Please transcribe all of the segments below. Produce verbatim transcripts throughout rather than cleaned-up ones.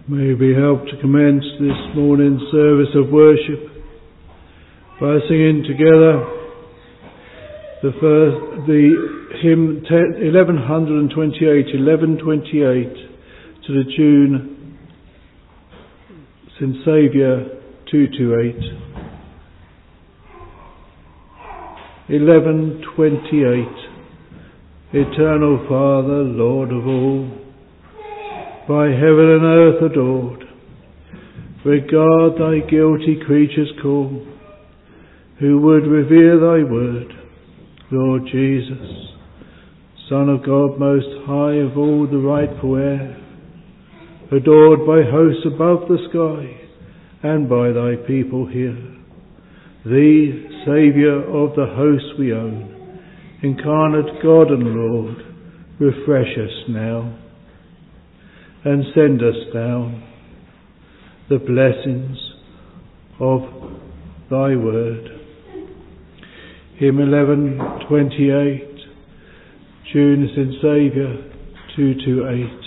May we help to commence this morning's service of worship by singing together the first, the hymn eleven twenty-eight, eleven twenty-eight, to the tune Saint Saviour two twenty-eight. eleven twenty-eight. Eternal Father, Lord of all, by heaven and earth adored, regard thy guilty creatures call, who would revere thy word. Lord Jesus, Son of God most high, of all the rightful heir, adored by hosts above the sky and by thy people here, thee, Saviour of the hosts we own, incarnate God and Lord, refresh us now, and send us down the blessings of thy word. Hymn eleven twenty-eight, tune Saint Saviour two twenty-eight.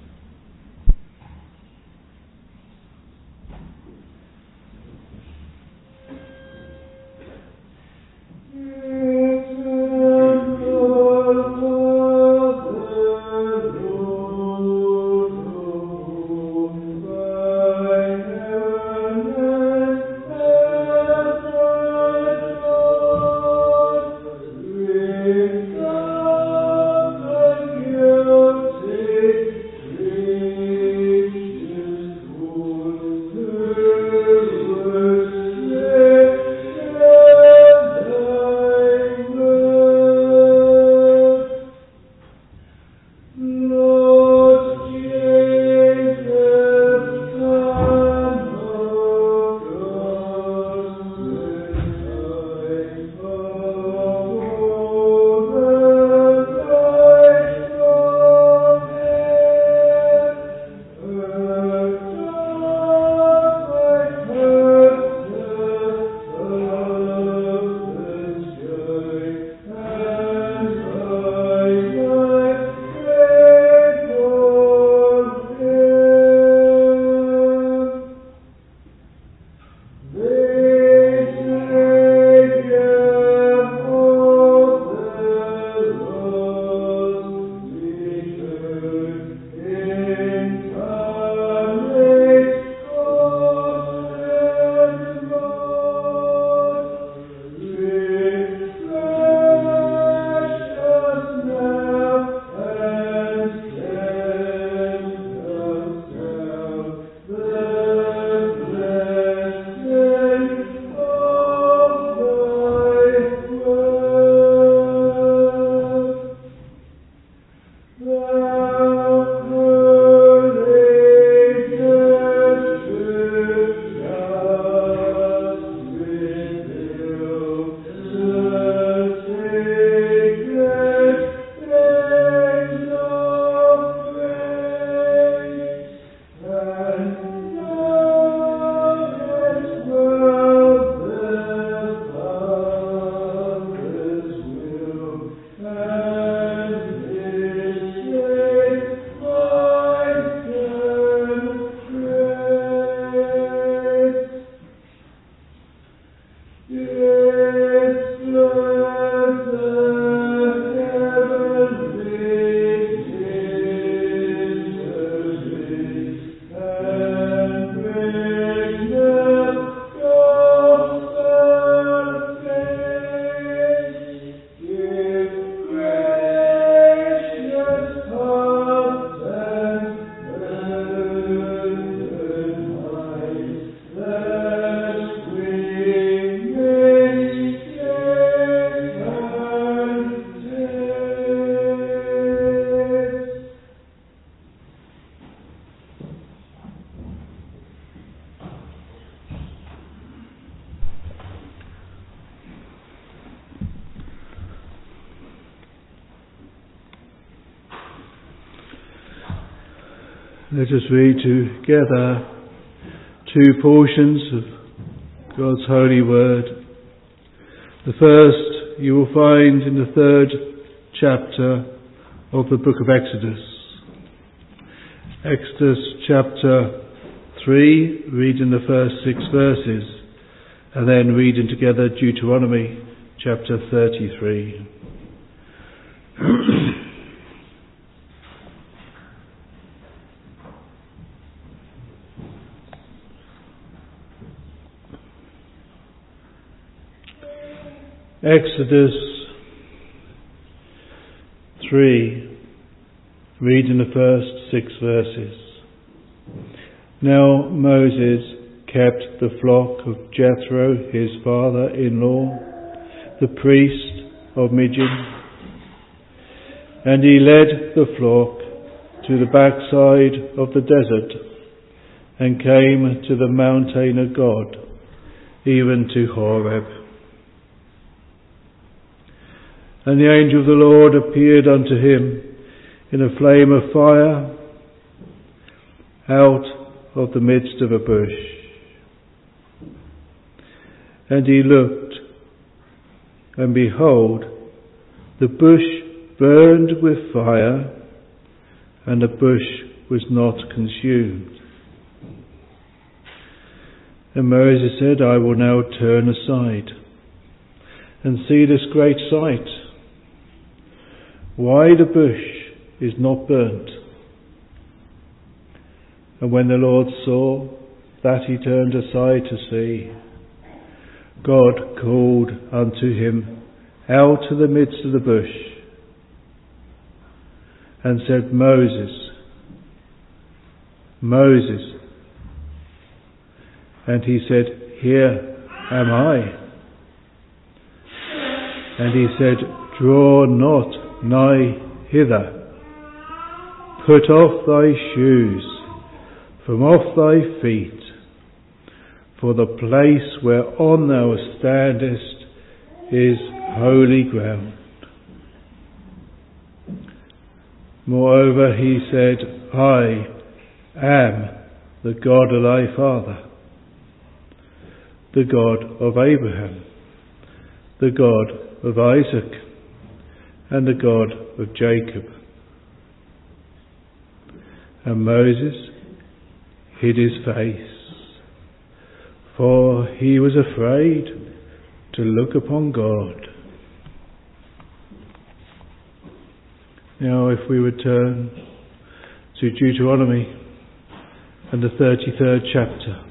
Let us read together two portions of God's holy word. The first you will find in the third chapter of the book of Exodus. Exodus chapter three, reading the first six verses, and then reading together Deuteronomy chapter thirty-three. Exodus three, reading the first six verses. Now Moses kept the flock of Jethro, his father-in-law, the priest of Midian, and he led the flock to the backside of the desert and came to the mountain of God, even to Horeb. And the angel of the Lord appeared unto him in a flame of fire out of the midst of a bush. And he looked, and behold, the bush burned with fire, and the bush was not consumed. And Moses said, I will now turn aside and see this great sight, why the bush is not burnt. And when the Lord saw that he turned aside to see, God called unto him out of the midst of the bush, and said, Moses, Moses. And he said, Here am I. And he said, Draw not nigh hither. Put off thy shoes from off thy feet, for the place whereon thou standest is holy ground. Moreover, he said, I am the God of thy father, the God of Abraham, the God of Isaac, and the God of Jacob. And Moses hid his face, for he was afraid to look upon God. Now if we would turn to Deuteronomy and the thirty-third chapter.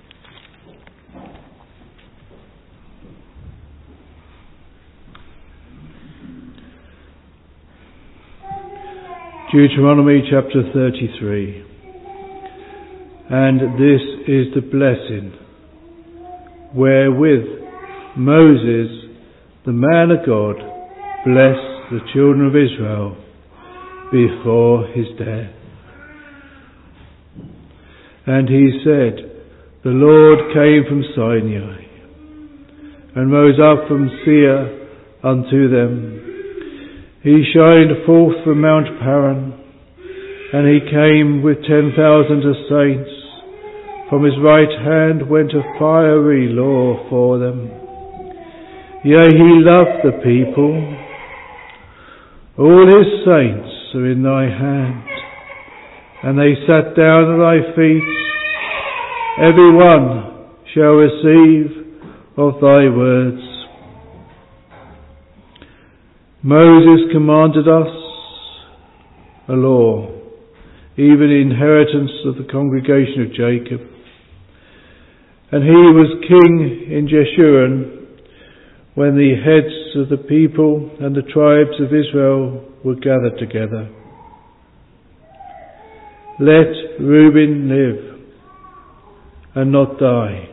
Deuteronomy chapter thirty-three. And this is the blessing wherewith Moses, the man of God, blessed the children of Israel before his death. And he said, The Lord came from Sinai, and rose up from Seir unto them. He shined forth from Mount Paran, and he came with ten thousand of saints. From his right hand went a fiery law for them. Yea, he loved the people. All his saints are in thy hand, and they sat down at thy feet. Every one shall receive of thy words. Moses commanded us a law, even the inheritance of the congregation of Jacob. And he was king in Jeshurun when the heads of the people and the tribes of Israel were gathered together. Let Reuben live and not die,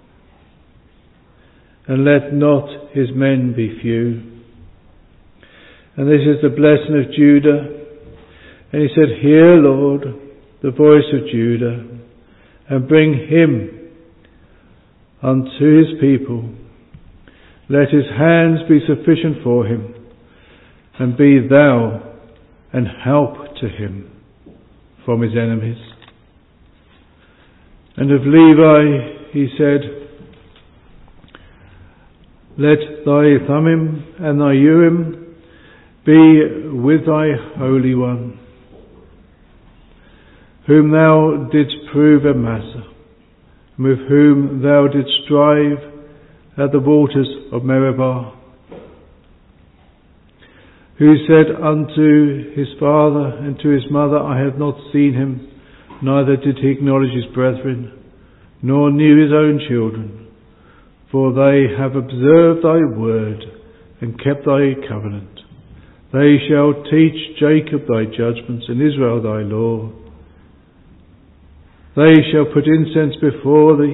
and let not his men be few. And this is the blessing of Judah. And he said, Hear, Lord, the voice of Judah, and bring him unto his people. Let his hands be sufficient for him, and be thou an help to him from his enemies. And of Levi he said, Let thy Thummim and thy Urim be with thy Holy One, whom thou didst prove at Massah. and with whom thou didst strive at the waters of Meribah, who said unto his father and to his mother, I have not seen him, neither did he acknowledge his brethren, nor knew his own children. For they have observed thy word and kept thy covenant. They shall teach Jacob thy judgments and Israel thy law. They shall put incense before thee,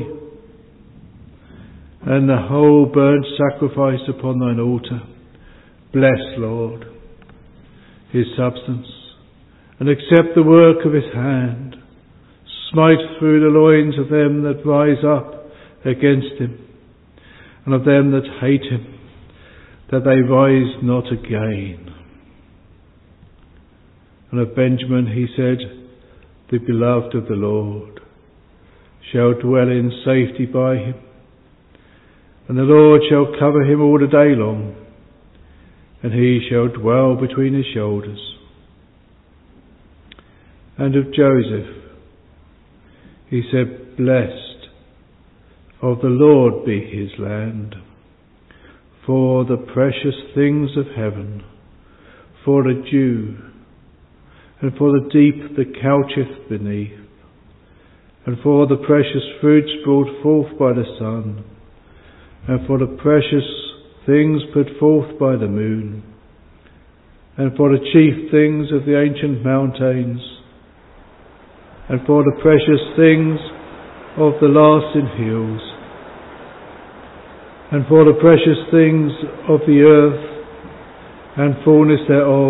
and the whole burnt sacrifice upon thine altar. Bless, Lord, his substance, and accept the work of his hand. Smite through the loins of them that rise up against him, and of them that hate him, that they rise not again. And of Benjamin he said, the beloved of the Lord shall dwell in safety by him, and the Lord shall cover him all the day long, and he shall dwell between his shoulders. And of Joseph he said, blessed of the Lord be his land, for the precious things of heaven, for the dew, and for the deep that coucheth beneath, and for the precious fruits brought forth by the sun, and for the precious things put forth by the moon, and for the chief things of the ancient mountains, and for the precious things of the lasting hills, and for the precious things of the earth, and fullness thereof,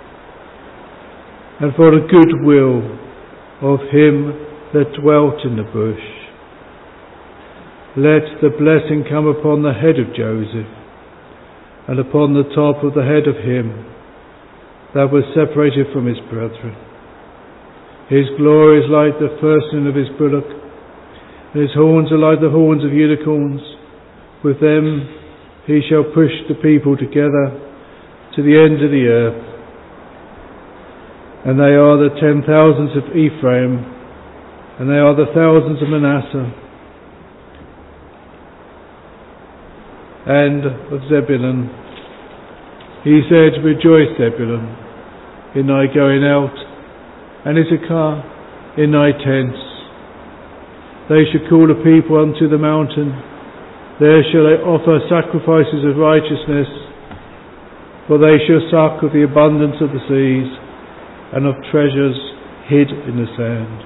and for the good will of him that dwelt in the bush. Let the blessing come upon the head of Joseph, and upon the top of the head of him that was separated from his brethren. His glory is like the firstling of his bullock, and his horns are like the horns of unicorns. With them he shall push the people together to the end of the earth. And they are the ten thousands of Ephraim, and they are the thousands of Manasseh, and of Zebulun. He said, rejoice, Zebulun, in thy going out, and Issachar in thy tents. They shall call the people unto the mountain. There shall they offer sacrifices of righteousness, for they shall suck of the abundance of the seas, and of treasures hid in the sand.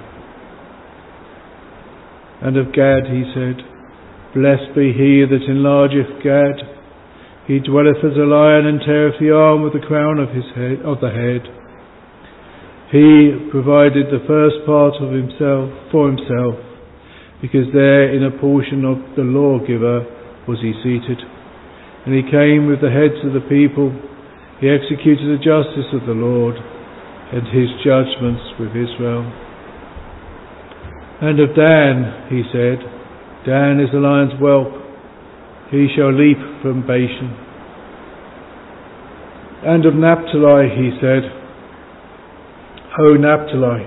And of Gad he said, blessed be he that enlargeth Gad. He dwelleth as a lion, and teareth the arm with the crown of his head, of the head. He provided the first part of himself for himself, because there in a portion of the lawgiver was he seated. And he came with the heads of the people. He executed the justice of the Lord, and his judgments with Israel. And of Dan he said, Dan is the lion's whelp, he shall leap from Bashan. And of Naphtali he said, O Naphtali,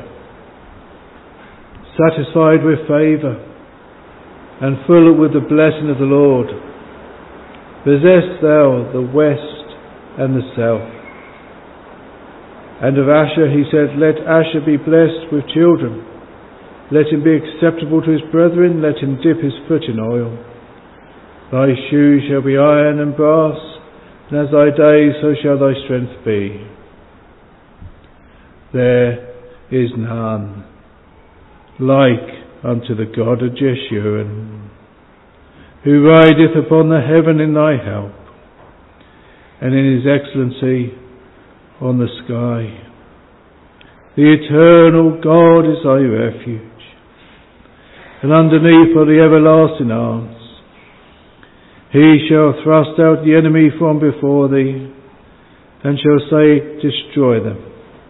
satisfied with favour, and full with the blessing of the Lord, possess thou the west and the south. And of Asher he said, let Asher be blessed with children. Let him be acceptable to his brethren. Let him dip his foot in oil. Thy shoes shall be iron and brass, and as thy days so shall thy strength be. There is none like unto the God of Jeshurun, who rideth upon the heaven in thy help, and in his excellency on the sky. The eternal God is thy refuge, and underneath are the everlasting arms. He shall thrust out the enemy from before thee, and shall say, destroy them.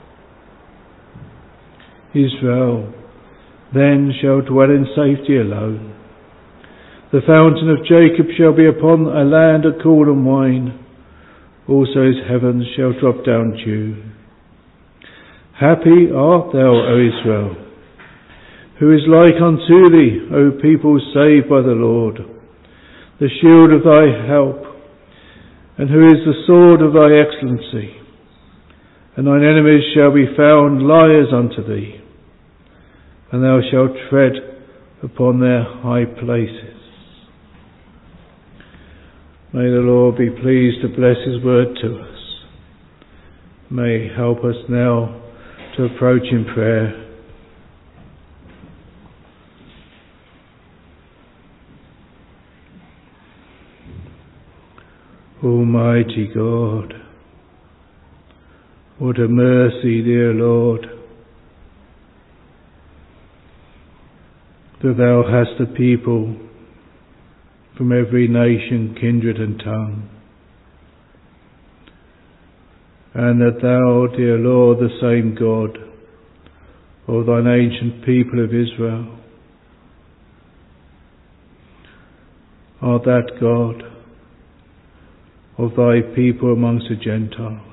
Israel then shall dwell in safety alone. The fountain of Jacob shall be upon a land of corn and wine. Also his heavens shall drop down dew. Happy art thou, O Israel, Who is like unto thee, O people saved by the Lord, the shield of thy help, and who is the sword of thy excellency? And thine enemies shall be found liars unto thee, and thou shalt tread upon their high places. May the Lord be pleased to bless his word to us. May he help us now to approach in prayer. Almighty God, what a mercy, dear Lord, that thou hast a people from every nation, kindred and tongue, and that thou, dear Lord, the same God of thine ancient people of Israel, art that God of thy people amongst the Gentiles.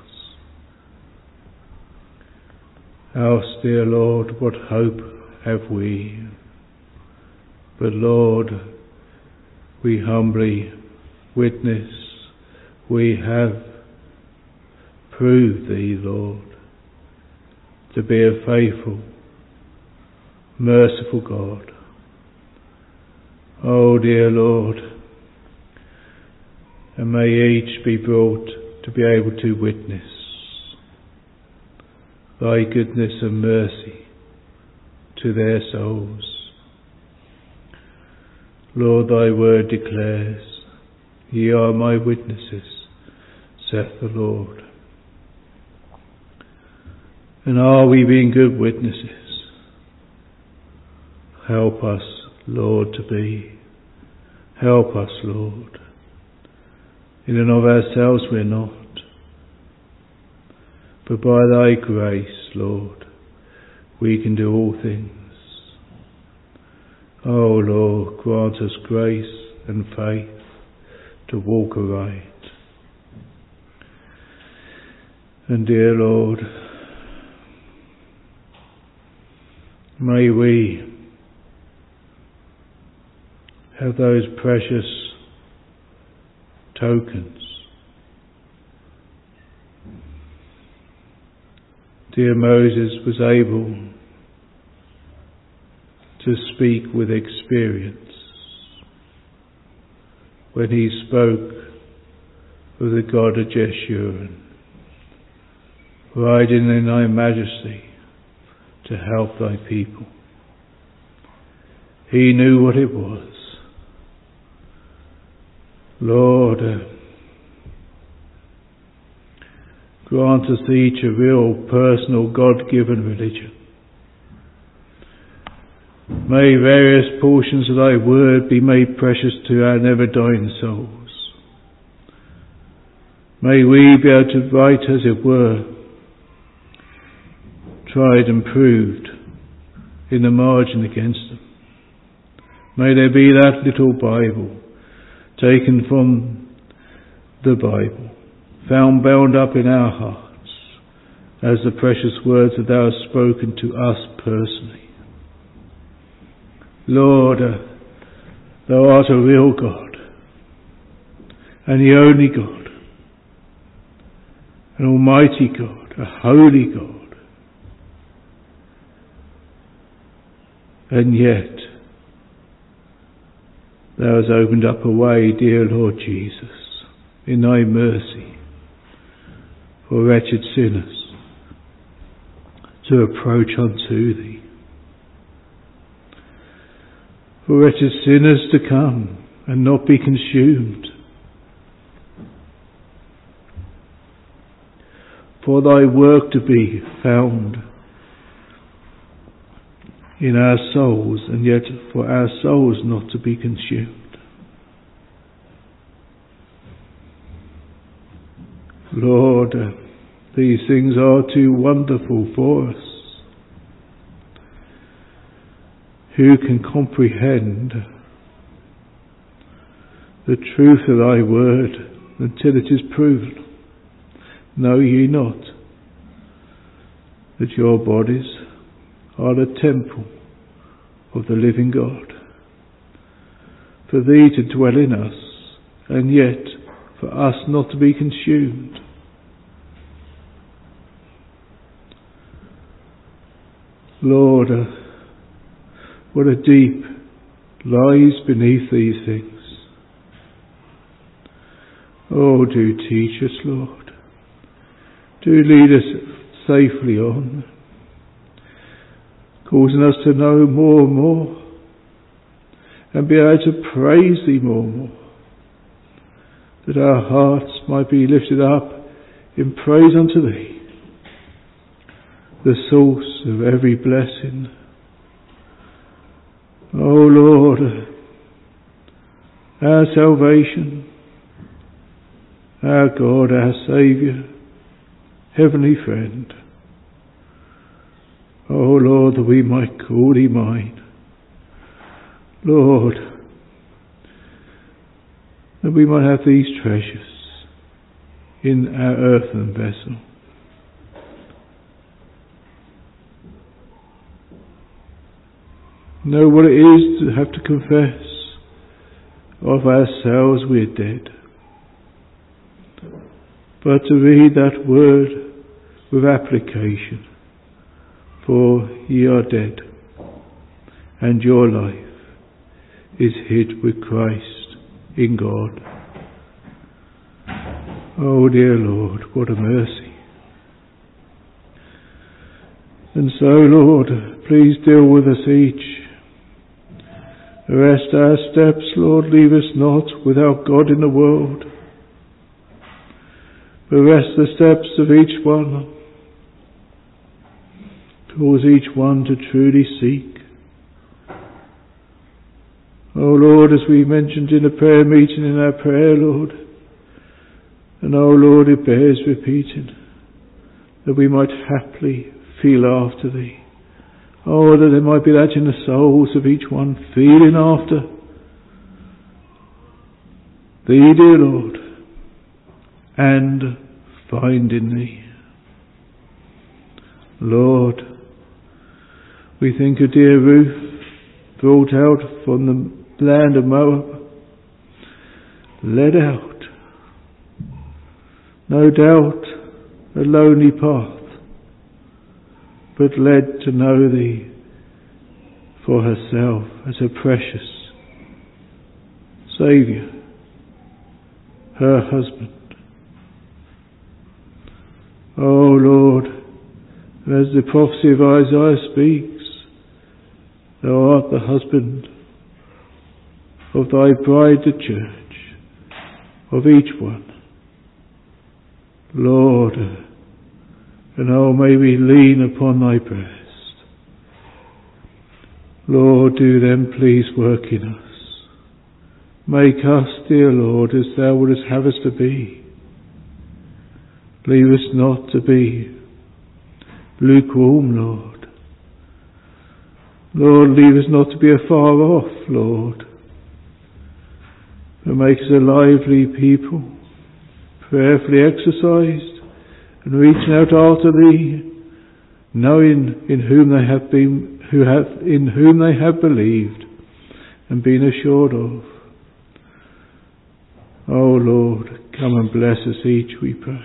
Else, dear Lord, what hope have we? But Lord, we humbly witness, we have proved thee, Lord, to be a faithful, merciful God. Oh, dear Lord, and may each be brought to be able to witness thy goodness and mercy to their souls. Lord, thy word declares, ye are my witnesses, saith the Lord. And are we being good witnesses? Help us, Lord, to be. Help us, Lord. In and of ourselves we're not. But by thy grace, Lord, we can do all things. Oh Lord, grant us grace and faith to walk aright. And dear Lord, may we have those precious tokens. Dear Moses was able to speak with experience when he spoke of the God of Jeshurun, riding in thy majesty to help thy people. He knew what it was. Lord, uh, grant us each a real personal God-given religion. May various portions of thy word be made precious to our never-dying souls. May we be able to write, as it were, tried and proved in the margin against them. May there be that little Bible taken from the Bible, found bound up in our hearts as the precious words that thou hast spoken to us personally. Lord, uh, thou art a real God, and the only God, an almighty God, a holy God. And yet, thou hast opened up a way, dear Lord Jesus, in thy mercy, for wretched sinners to approach unto thee. For wretched sinners to come and not be consumed. For thy work to be found in our souls, and yet for our souls not to be consumed. Lord, these things are too wonderful for us. Who can comprehend the truth of thy word until it is proven? Know ye not that your bodies are the temple of the living God. For thee to dwell in us, and yet for us not to be consumed. Lord, uh, what a deep lies beneath these things. Oh, do teach us, Lord. Do lead us safely on, causing us to know more and more, and be able to praise thee more and more, that our hearts might be lifted up in praise unto thee, the source of every blessing. O Lord, our salvation, our God, our Saviour, Heavenly Friend. O Lord, that we might call thee mine. Lord, that we might have these treasures in our earthen vessel. Know what it is to have to confess of ourselves we're dead. But to read that word with application, for ye are dead, and your life is hid with Christ in God. Oh dear Lord, what a mercy. And so, Lord, please deal with us each. Arrest our steps, Lord, leave us not without God in the world. Arrest the steps of each one. Cause each one to truly seek. Oh Lord, as we mentioned in the prayer meeting in our prayer, Lord, and oh Lord, it bears repeating, that we might happily feel after thee. Oh, that there might be that in the souls of each one, feeling after thee, dear Lord, and finding thee. Lord, we think of dear Ruth, brought out from the land of Moab, led out, no doubt a lonely path, but led to know thee for herself as a precious Saviour, her husband. Oh Lord, as the prophecy of Isaiah speaks, thou art the husband of thy bride the church, of each one. Lord, and oh, may we lean upon thy breast. Lord, do then please work in us. Make us, dear Lord, as thou wouldst have us to be. Leave us not to be lukewarm, Lord. Lord, leave us not to be afar off, Lord, but make us a lively people, prayerfully exercised, and reaching out after thee, knowing in whom they have been, who have, in whom they have believed, and been assured of. O Lord, come and bless us each, we pray.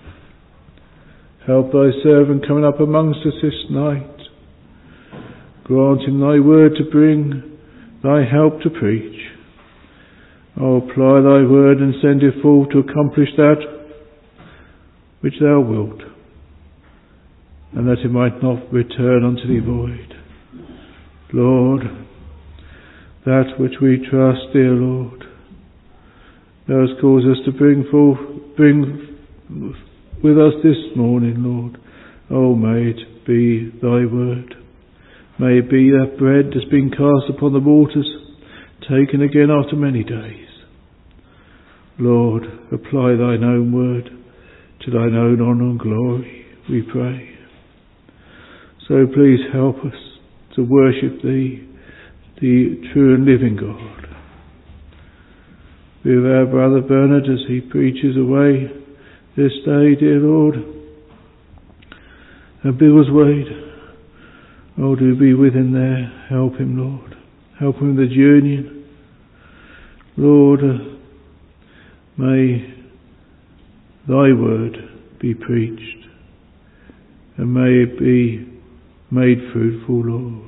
Help thy servant coming up amongst us this night. Grant him thy word to bring, thy help to preach. O apply thy word and send it forth to accomplish that which thou wilt, and that it might not return unto thee void. Lord, that which we trust, dear Lord, thou hast caused us to bring forth, bring with us this morning, Lord. Oh, may it be thy word. May it be that bread that's been cast upon the waters, taken again after many days. Lord, apply thine own word to thine own honour and glory, we pray. So please help us to worship thee, the true and living God. Be with our brother Bernard as he preaches away this day, dear Lord. And Bill Wade, Oh, do be with him there. Help him, Lord. Help him with the union. Lord, uh, may thy word be preached, and may it be made fruitful, Lord.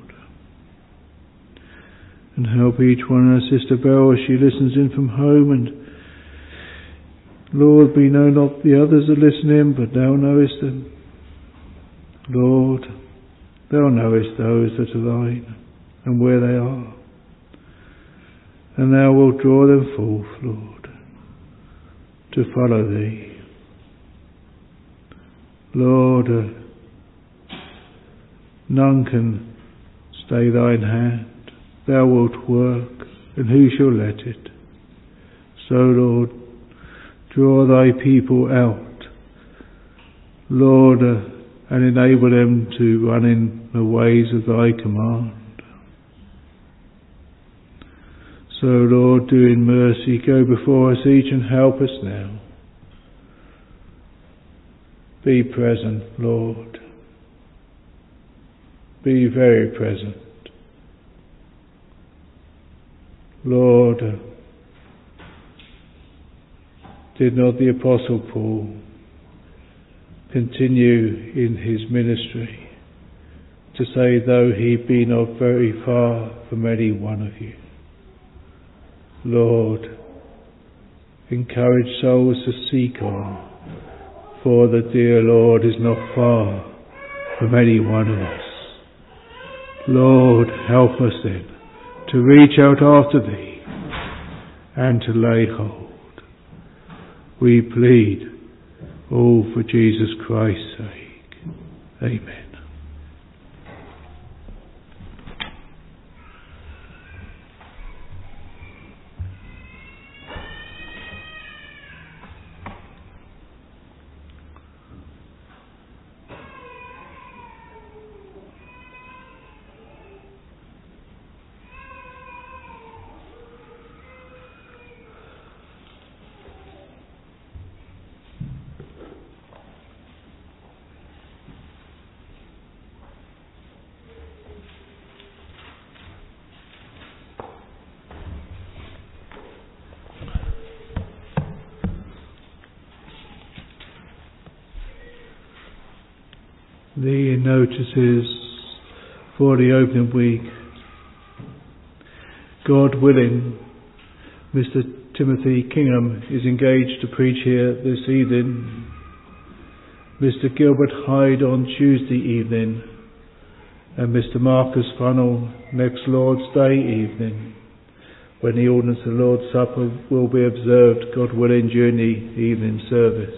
And help each one, our Sister Belle, as she listens in from home. And Lord, we know not the others that listen in, but thou knowest them. Lord, thou knowest those that are thine, and where they are. And thou wilt draw them forth, Lord, to follow thee. Lord, uh, none can stay thine hand. Thou wilt work, and who shall let it? So, Lord, draw thy people out, Lord, uh, and enable them to run in the ways of thy command. So, Lord, do in mercy go before us each and help us now. Be present, Lord. Be very present. Lord, did not the Apostle Paul continue in his ministry to say, though he be not very far from any one of you? Lord, encourage souls to seek on, for the dear Lord is not far from any one of us. Lord, help us then to reach out after thee and to lay hold. We plead all for Jesus Christ's sake. Amen. The notices for the opening week. God willing, Mister Timothy Kingham is engaged to preach here this evening. Mister Gilbert Hyde on Tuesday evening, and Mister Marcus Funnell next Lord's Day evening, when the ordinance of the Lord's Supper will be observed, God willing, during the evening service.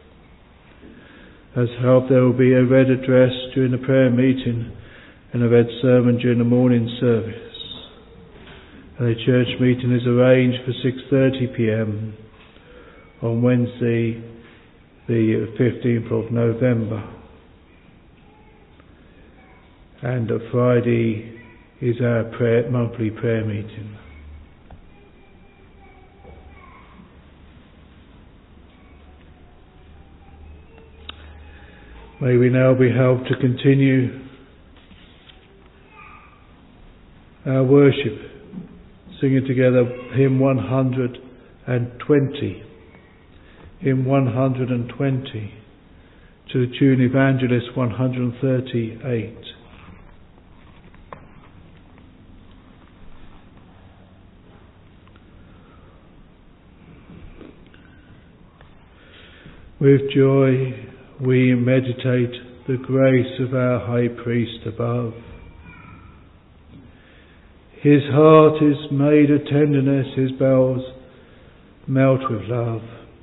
As help, there will be a read address during the prayer meeting and a read sermon during the morning service. And a church meeting is arranged for six thirty p m on Wednesday the fifteenth of November. And a Friday is our prayer, monthly prayer meeting. May we now be helped to continue our worship, singing together hymn one hundred twenty. Hymn one hundred twenty, to the tune Evangelist one hundred thirty-eight. With joy we meditate the grace of our High Priest above. His heart is made of tenderness, his bowels melt with love.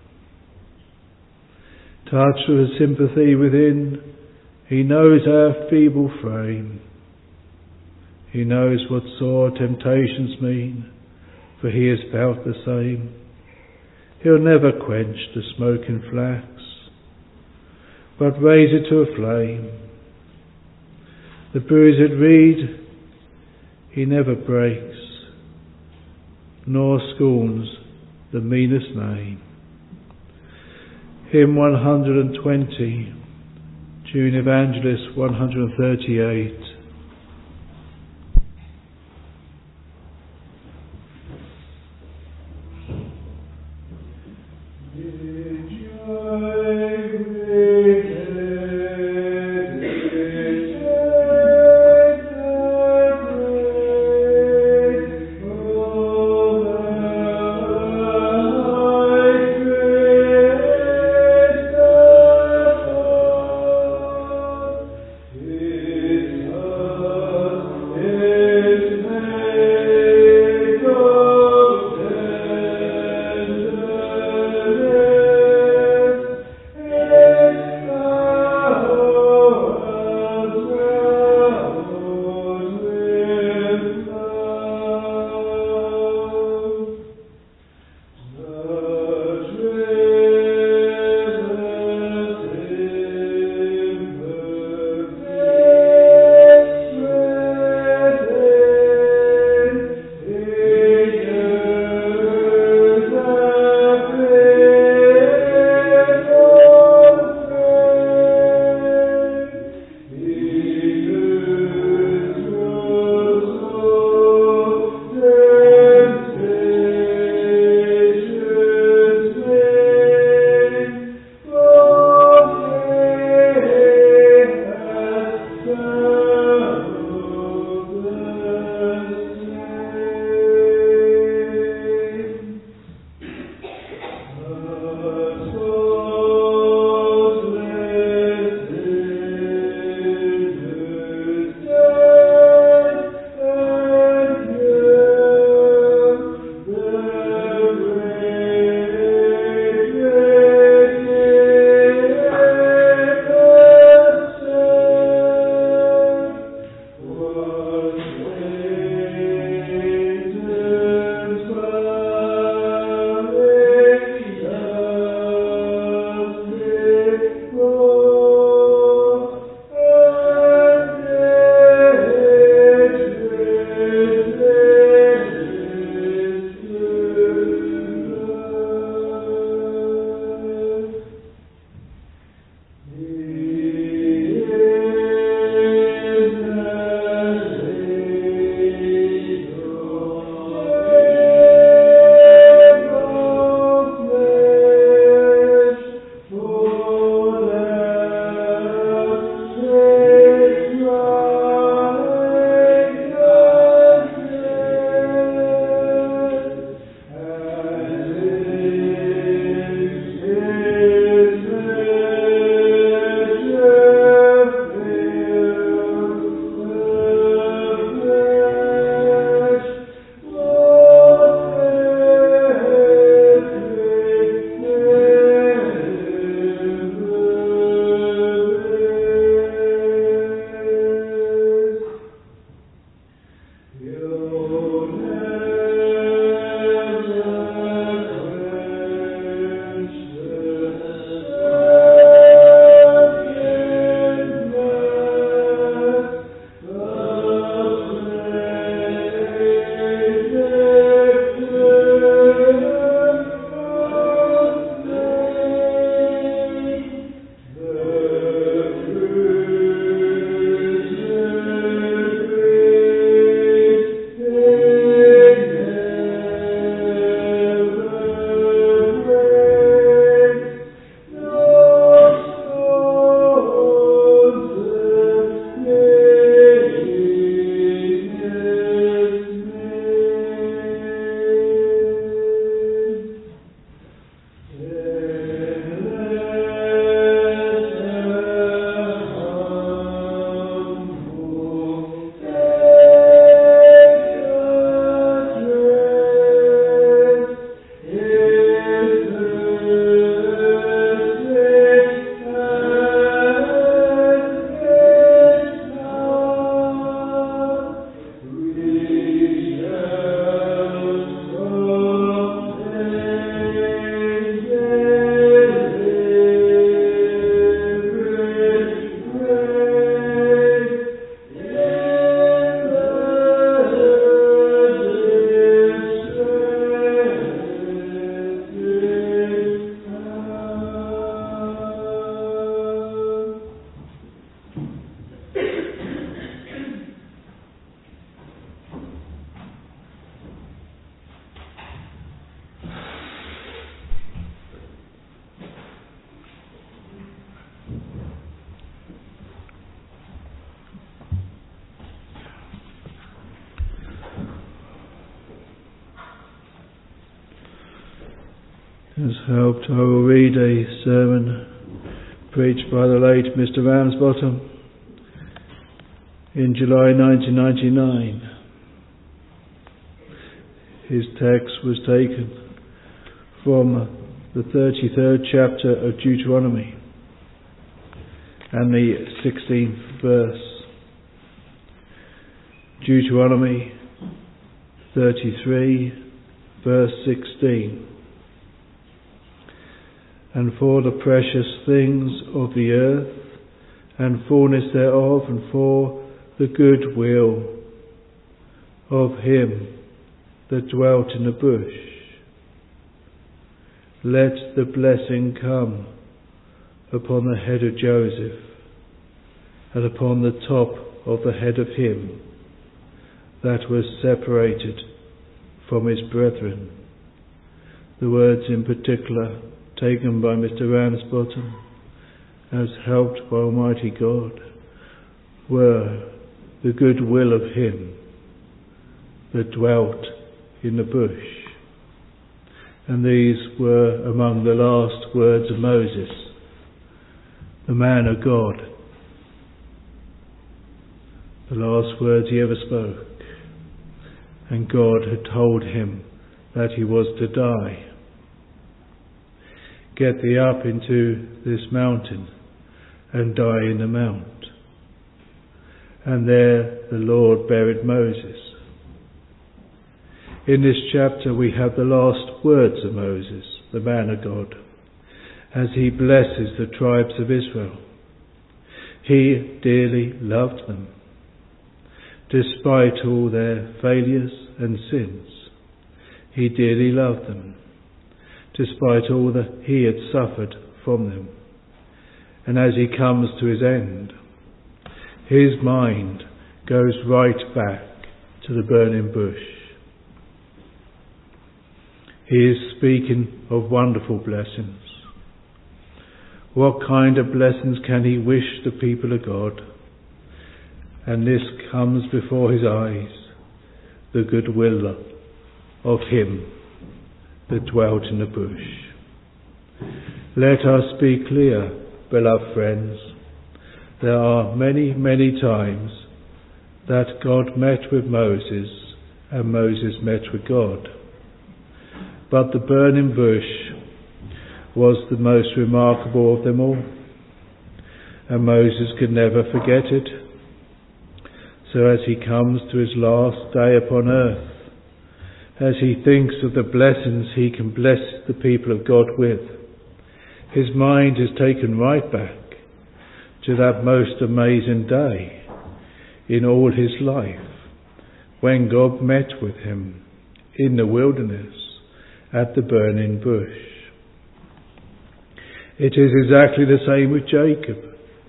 Touched with sympathy within, he knows our feeble frame. He knows what sore temptations mean, for he has felt the same. He'll never quench the smoking flax, but raise it to a flame. The bruised reed he never breaks, nor scorns the meanest name. Hymn one hundred twenty, tune Evangelist one hundred thirty-eight. has helped, I will read a sermon preached by the late Mister Ramsbottom in July nineteen ninety-nine. His text was taken from the thirty-third chapter of Deuteronomy and the sixteenth verse. Deuteronomy thirty-three, verse sixteen. And for the precious things of the earth, and fullness thereof, and for the good will of him that dwelt in the bush, let the blessing come upon the head of Joseph, and upon the top of the head of him that was separated from his brethren. The words in particular taken by Mister Ramsbottom, as helped by Almighty God, were the good will of him that dwelt in the bush. And these were among the last words of Moses, the man of God, the last words he ever spoke. And God had told him that he was to die. Get thee up into this mountain and die in the mount. And there the Lord buried Moses. In this chapter we have the last words of Moses, the man of God, as he blesses the tribes of Israel. He dearly loved them, despite all their failures and sins. He dearly loved them, despite all that he had suffered from them. And as he comes to his end, his mind goes right back to the burning bush. He is speaking of wonderful blessings. What kind of blessings can he wish the people of God? And this comes before his eyes, the good will of him that dwelt in the bush. Let us be clear, beloved friends. There are many, many times that God met with Moses and Moses met with God. But the burning bush was the most remarkable of them all, and Moses could never forget it. So as he comes to his last day upon earth, as he thinks of the blessings he can bless the people of God with, his mind is taken right back to that most amazing day in all his life, when God met with him in the wilderness at the burning bush. It is exactly the same with Jacob.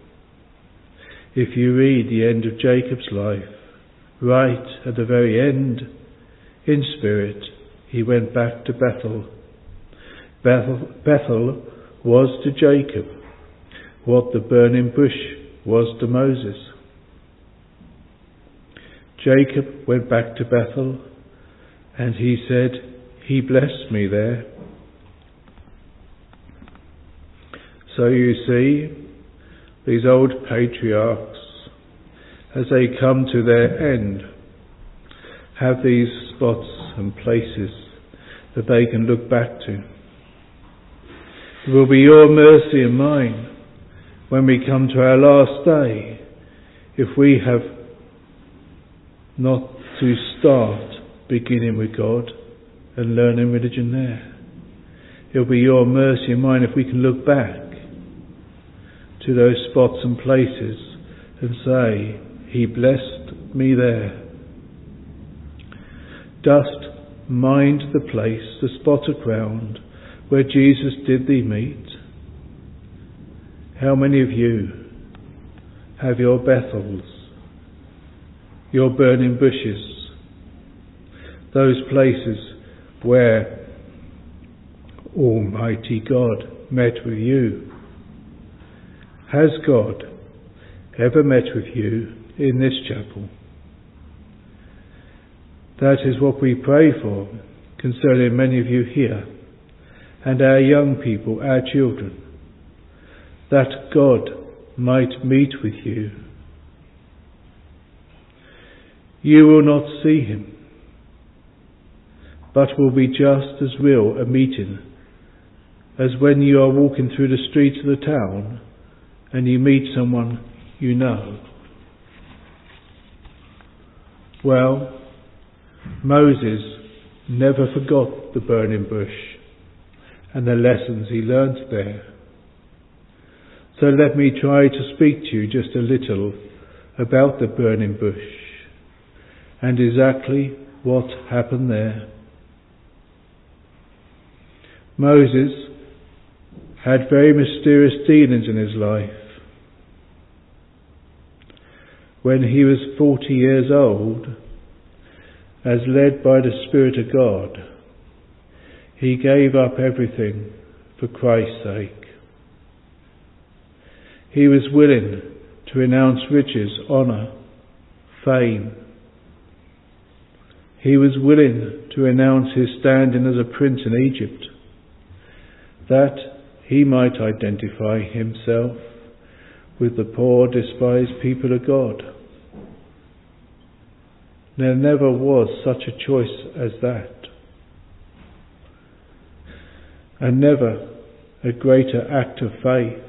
If you read the end of Jacob's life, right at the very end, in spirit, he went back to Bethel. Bethel, Bethel was to Jacob what the burning bush was to Moses. Jacob went back to Bethel, and he said, he blessed me there. So you see, these old patriarchs, as they come to their end, have these spots and places that they can look back to. It will be your mercy and mine when we come to our last day, if we have not to start beginning with God and learning religion there. It will be your mercy and mine if we can look back to those spots and places and say, he blessed me there. Dost mind the place, the spot of ground where Jesus did thee meet? How many of you have your Bethels, your burning bushes, those places where Almighty God met with you? Has God ever met with you in this chapel? That is what we pray for concerning many of you here, and our young people, our children, that God might meet with you. You will not see him, but will be just as real a meeting as when you are walking through the streets of the town and you meet someone you know. Well, Moses never forgot the burning bush and the lessons he learnt there. So let me try to speak to you just a little about the burning bush and exactly what happened there. Moses had very mysterious dealings in his life. When he was forty years old, as led by the Spirit of God, he gave up everything for Christ's sake. He was willing to renounce riches, honour, fame. He was willing to renounce his standing as a prince in Egypt, that he might identify himself with the poor, despised people of God. There never was such a choice as that, and never a greater act of faith.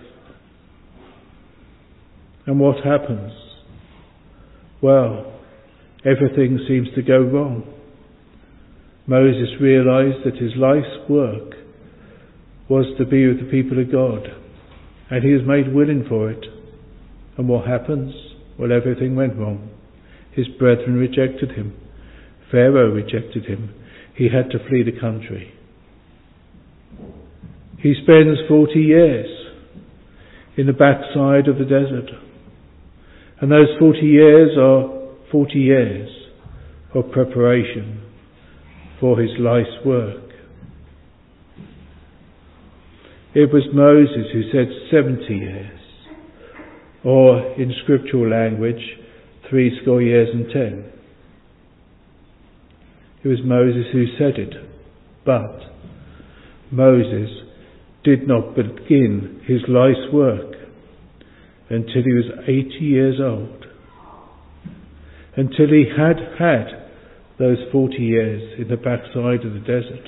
And what happens? Well, everything seems to go wrong. Moses realized that his life's work was to be with the people of God, and he was made willing for it. And what happens? Well, everything went wrong. His brethren rejected him. Pharaoh rejected him. He had to flee the country. He spends forty years in the backside of the desert. And those forty years are forty years of preparation for his life's work. It was Moses who said seventy years, or in scriptural language, three score years and ten. It was Moses who said it, but Moses did not begin his life's work until he was eighty years old, until he had had those forty years in the backside of the desert.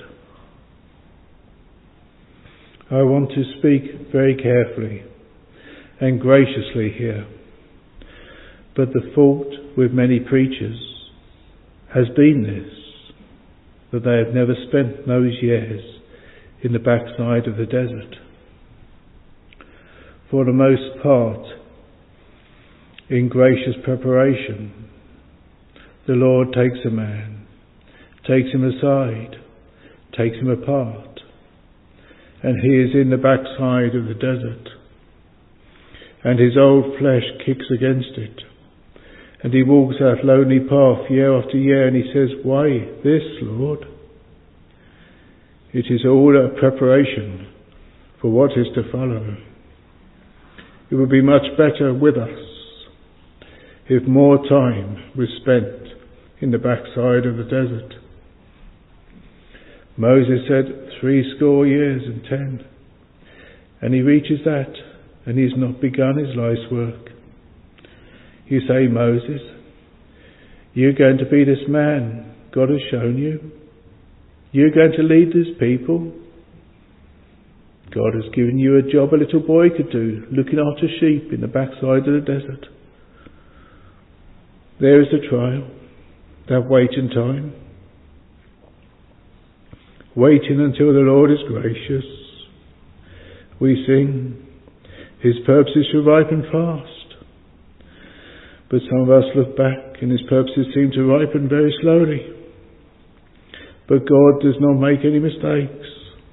I want to speak very carefully and graciously here, but the fault with many preachers has been this, that they have never spent those years in the backside of the desert. For the most part, in gracious preparation, the Lord takes a man, takes him aside, takes him apart, and he is in the backside of the desert, and his old flesh kicks against it, and he walks that lonely path year after year, and he says, "Why this, Lord?" It is all a preparation for what is to follow. It would be much better with us if more time was spent in the backside of the desert. Moses said three score years and ten, and he reaches that, and he's not begun his life's work. You say, "Moses, you're going to be this man God has shown you. You're going to lead this people. God has given you a job a little boy could do, looking after sheep in the backside of the desert." There is the trial, that waiting time. Waiting until the Lord is gracious. We sing, "His purposes shall ripen fast." But some of us look back and his purposes seem to ripen very slowly. But God does not make any mistakes.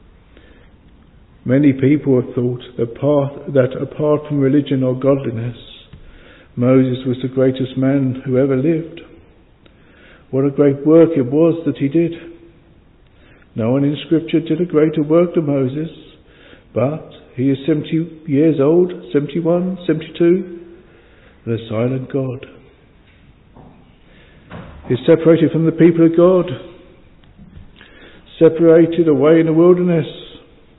Many people have thought that, part, that apart from religion or godliness, Moses was the greatest man who ever lived. What a great work it was that he did. No one in Scripture did a greater work than Moses, but he is seventy years old, seventy-one, seventy-two, and a silent God. He's separated from the people of God, separated away in the wilderness,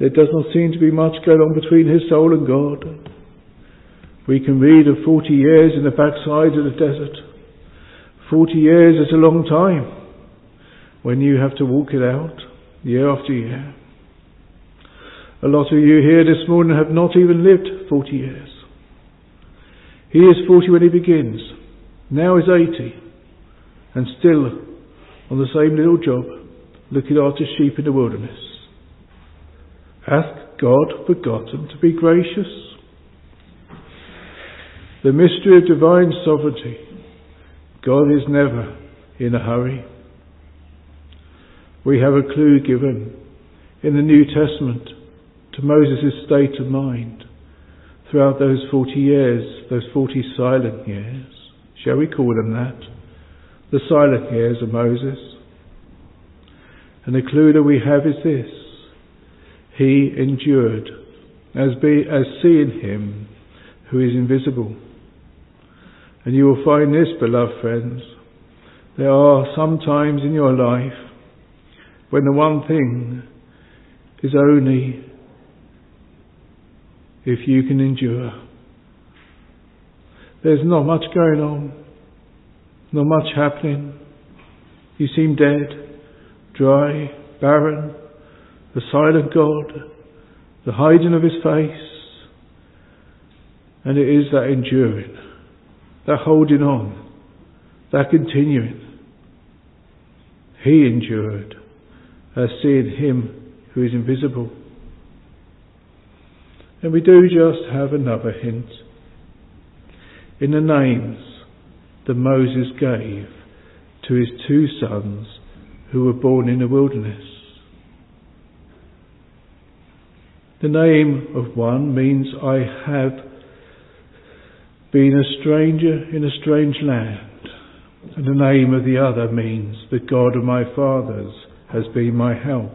There does not seem to be much going on between his soul and God. We can read of forty years in the backside of the desert. Forty years is a long time when you have to walk it out year after year. A lot of you here this morning have not even lived forty years. He is forty when he begins. Now is eighty. And still on the same little job, looking after sheep in the wilderness. Hath God forgotten to be gracious? The mystery of divine sovereignty. God is never in a hurry. We have a clue given in the New Testament to Moses' state of mind throughout those forty years, those forty silent years. Shall we call them that? The silent years of Moses. And the clue that we have is this. He endured as, be, as seeing him who is invisible. And you will find this, beloved friends. There are some times in your life when the one thing is only if you can endure. There's not much going on, not much happening. You seem dead, dry, barren, the silent God, the hiding of his face. And it is that enduring, that holding on, that continuing. He endured as seeing him who is invisible. And we do just have another hint. In the names that Moses gave to his two sons who were born in the wilderness. The name of one means I have been a stranger in a strange land. And the name of the other means the God of my fathers has been my help.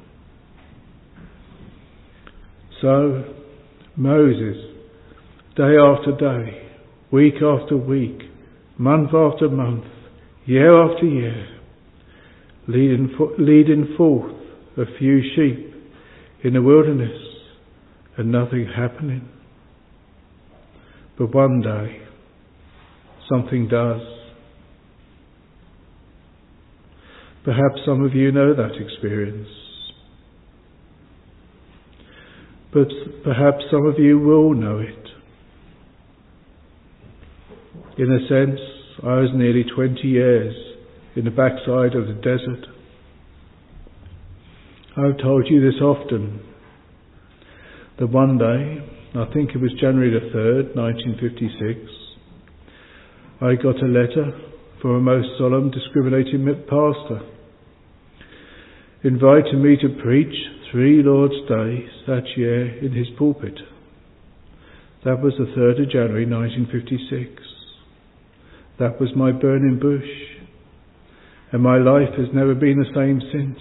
So, Moses, day after day, week after week, month after month, year after year, leading, leading forth a few sheep in the wilderness and nothing happening. But one day, something does. Perhaps some of you know that experience. But perhaps some of you will know it. In a sense, I was nearly twenty years in the backside of the desert. I've told you this often, that one day, I think it was January the third, nineteen fifty-six, I got a letter from a most solemn, discriminating pastor, inviting me to preach three Lord's Days that year in his pulpit. That was the third of January nineteen fifty-six. That was my burning bush, and my life has never been the same since.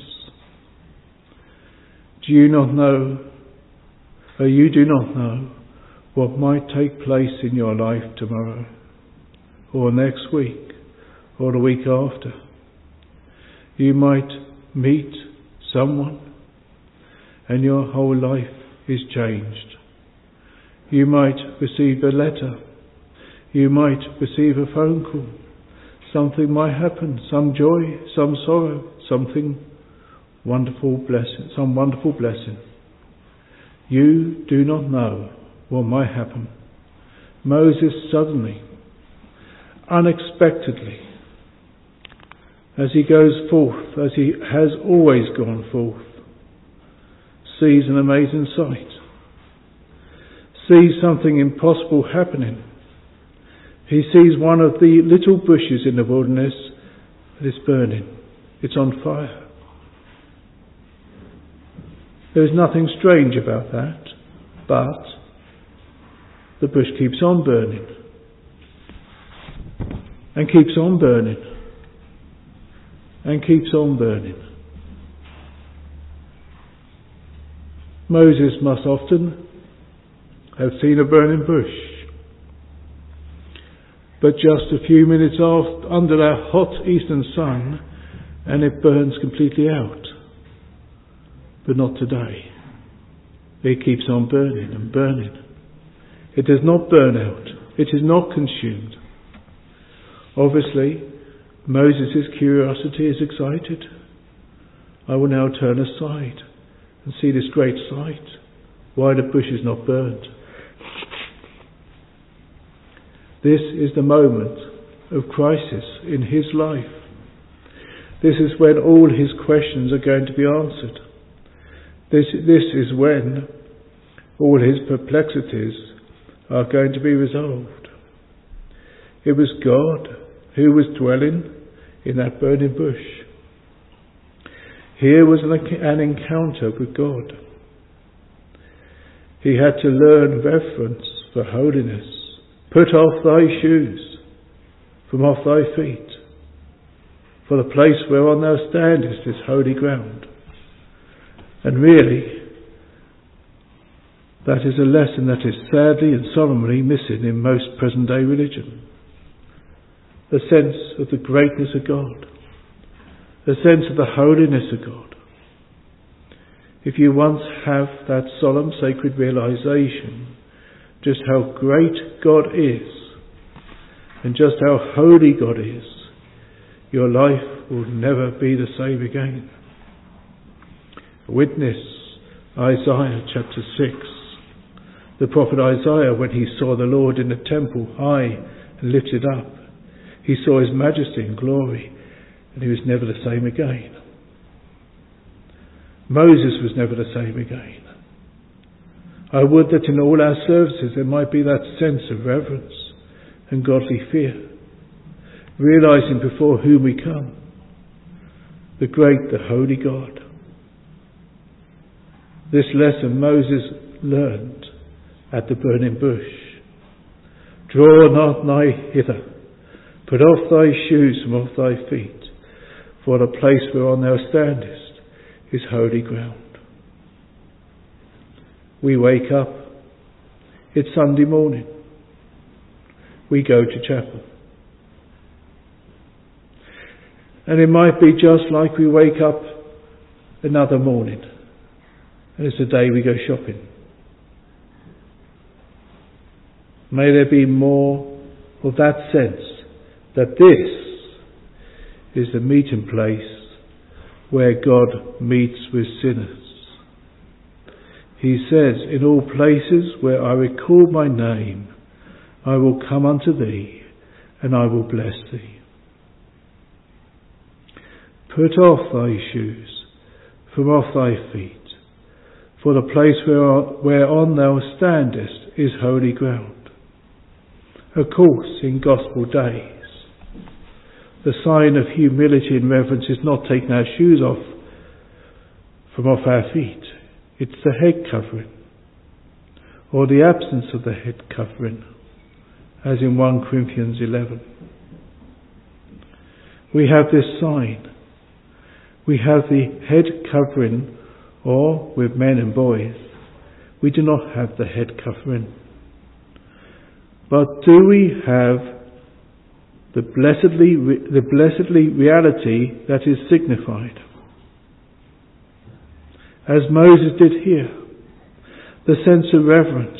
Do you not know, or you do not know, what might take place in your life tomorrow, or next week, or the week after? You might meet someone, and your whole life is changed. You might receive a letter. You might receive a phone call. Something might happen, some joy, some sorrow, something wonderful blessing, some wonderful blessing. You do not know what might happen. Moses suddenly, unexpectedly, as he goes forth, as he has always gone forth, sees an amazing sight, sees something impossible happening. He sees one of the little bushes in the wilderness that is burning. It's on fire. There is nothing strange about that, but the bush keeps on burning and keeps on burning and keeps on burning. Moses must often have seen a burning bush, but just a few minutes after, under that hot eastern sun, and it burns completely out. But not today. It keeps on burning and burning. It does not burn out. It is not consumed. Obviously, Moses' curiosity is excited. I will now turn aside and see this great sight, why the bush is not burned. This is the moment of crisis in his life. This is when all his questions are going to be answered. This, this is when all his perplexities are going to be resolved. It was God who was dwelling in that burning bush. Here was an, an encounter with God. He had to learn reverence for holiness. Put off thy shoes from off thy feet, for the place whereon thou standest is holy ground. And really, that is a lesson that is sadly and solemnly missing in most present day religion. The sense of the greatness of God, the sense of the holiness of God. If you once have that solemn sacred realization just how great God is and just how holy God is, your life will never be the same again. Witness Isaiah chapter six. The prophet Isaiah, when he saw the Lord in the temple high and lifted up, he saw his majesty and glory, and he was never the same again. Moses was never the same again. I would that in all our services there might be that sense of reverence and godly fear, realizing before whom we come, the great, the holy God. This lesson Moses learned at the burning bush. Draw not nigh hither, put off thy shoes from off thy feet, for the place whereon thou standest is holy ground. We wake up, it's Sunday morning, we go to chapel. And it might be just like we wake up another morning, and it's the day we go shopping. May there be more of that sense that this is the meeting place where God meets with sinners. He says, in all places where I recall my name, I will come unto thee, and I will bless thee. Put off thy shoes from off thy feet, for the place whereon thou standest is holy ground. Of course, in gospel days, the sign of humility and reverence is not taking our shoes off from off our feet. It's the head covering, or the absence of the head covering, as in First Corinthians eleven. We have this sign. We have the head covering, or with men and boys, we do not have the head covering. But do we have the blessedly, the blessedly reality that is signified? As Moses did here, the sense of reverence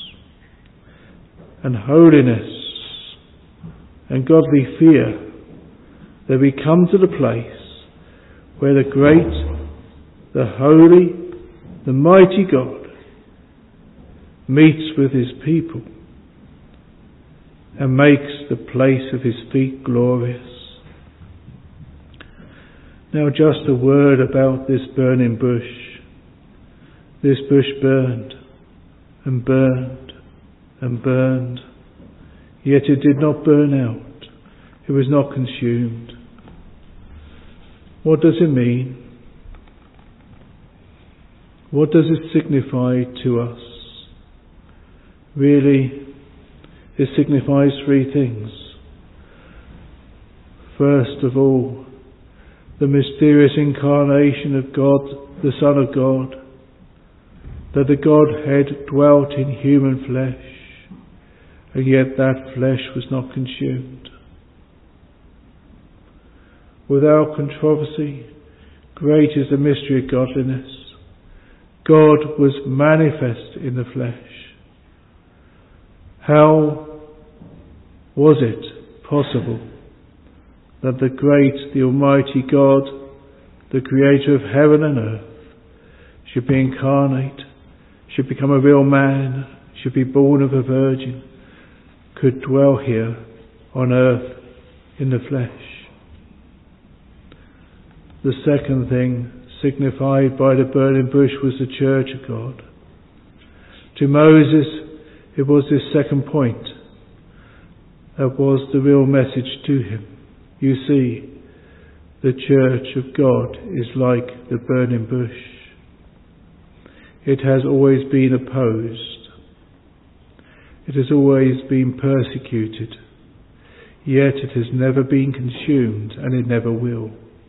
and holiness and godly fear, that we come to the place where the great, the holy, the mighty God meets with his people and makes the place of his feet glorious. Now just a word about this burning bush. This bush burned and burned and burned, yet it did not burn out. It was not consumed. What does it mean? What does it signify to us? Really, it signifies three things. First of all, the mysterious incarnation of God, the Son of God, that the Godhead dwelt in human flesh, and yet that flesh was not consumed. Without controversy, great is the mystery of godliness. God was manifest in the flesh. How was it possible that the great, the Almighty God, the Creator of heaven and earth, should be incarnate, should become a real man, should be born of a virgin, could dwell here on earth in the flesh? The second thing signified by the burning bush was the church of God. To Moses, it was this second point that was the real message to him. You see, the church of God is like the burning bush. It has always been opposed. It has always been persecuted. Yet it has never been consumed, and it never will.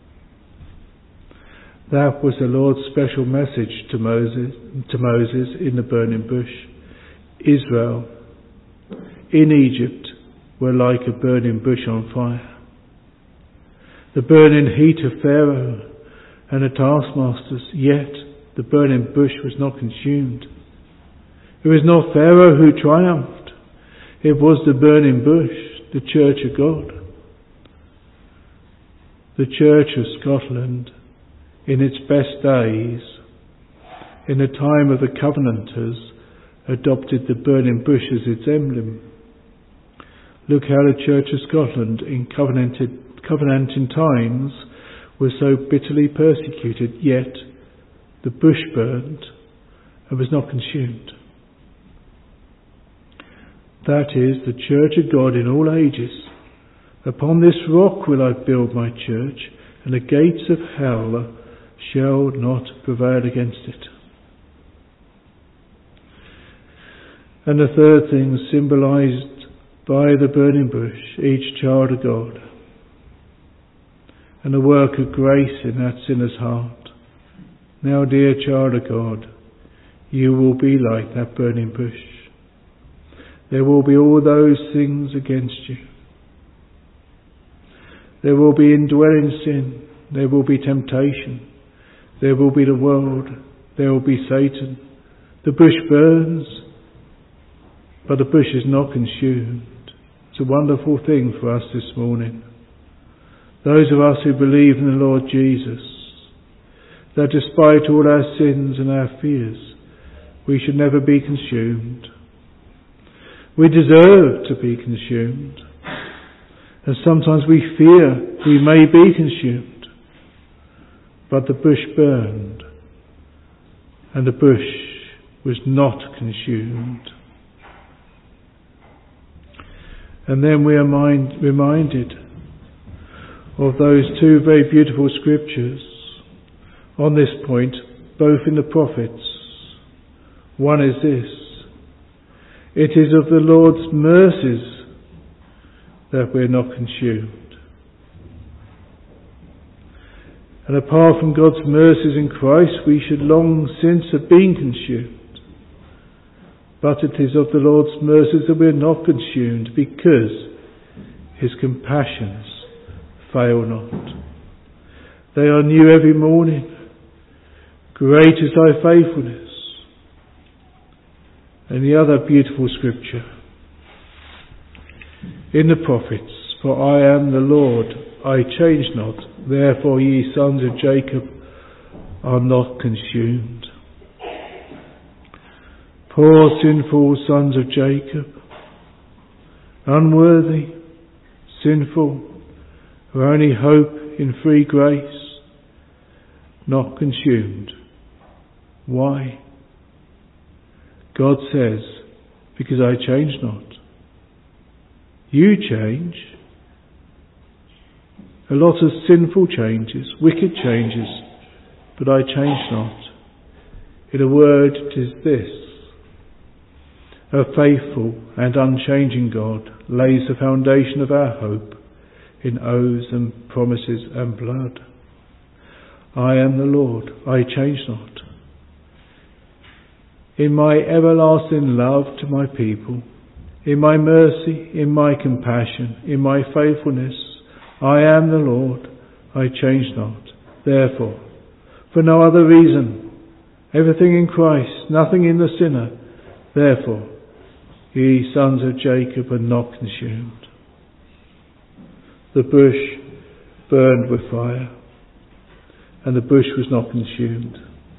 That was the Lord's special message to Moses, to Moses in the burning bush. Israel in Egypt were like a burning bush on fire. The burning heat of Pharaoh and the taskmasters, yet the burning bush was not consumed. It was not Pharaoh who triumphed. It was the burning bush, the Church of God. The Church of Scotland, in its best days, in the time of the Covenanters, adopted the burning bush as its emblem. Look how the Church of Scotland in covenanted, covenanting times was so bitterly persecuted, yet the bush burned and was not consumed. That is the Church of God in all ages. Upon this rock will I build my church, and the gates of hell shall not prevail against it. And the third thing symbolised by the burning bush, each child of God, and the work of grace in that sinner's heart. Now, dear child of God, you will be like that burning bush. There will be all those things against you. There will be indwelling sin. There will be temptation. There will be the world. There will be Satan. The bush burns, but the bush is not consumed. It's a wonderful thing for us this morning. Those of us who believe in the Lord Jesus, that despite all our sins and our fears, we should never be consumed. We deserve to be consumed. And sometimes we fear we may be consumed. But the bush burned, and the bush was not consumed. And then we are mind, reminded of those two very beautiful scriptures on this point, both in the prophets. One is this: it is of the Lord's mercies that we're not consumed. And apart from God's mercies in Christ, we should long since have been consumed. But it is of the Lord's mercies that we're not consumed, because His compassions fail not. They are new every morning. Great is thy faithfulness. And the other beautiful scripture in the prophets: for I am the Lord, I change not, therefore ye sons of Jacob are not consumed. Poor sinful sons of Jacob, unworthy, sinful, who only hope in free grace, not consumed. Why? God says, because I change not. You change. A lot of sinful changes, wicked changes, but I change not. In a word, it is this: a faithful and unchanging God lays the foundation of our hope in oaths and promises and blood. I am the Lord, I change not. In my everlasting love to my people, in my mercy, in my compassion, in my faithfulness, I am the Lord, I change not. Therefore, for no other reason, Everything in Christ, nothing in the sinner. Therefore, ye sons of Jacob are not consumed. The bush burned with fire, and the bush was not consumed.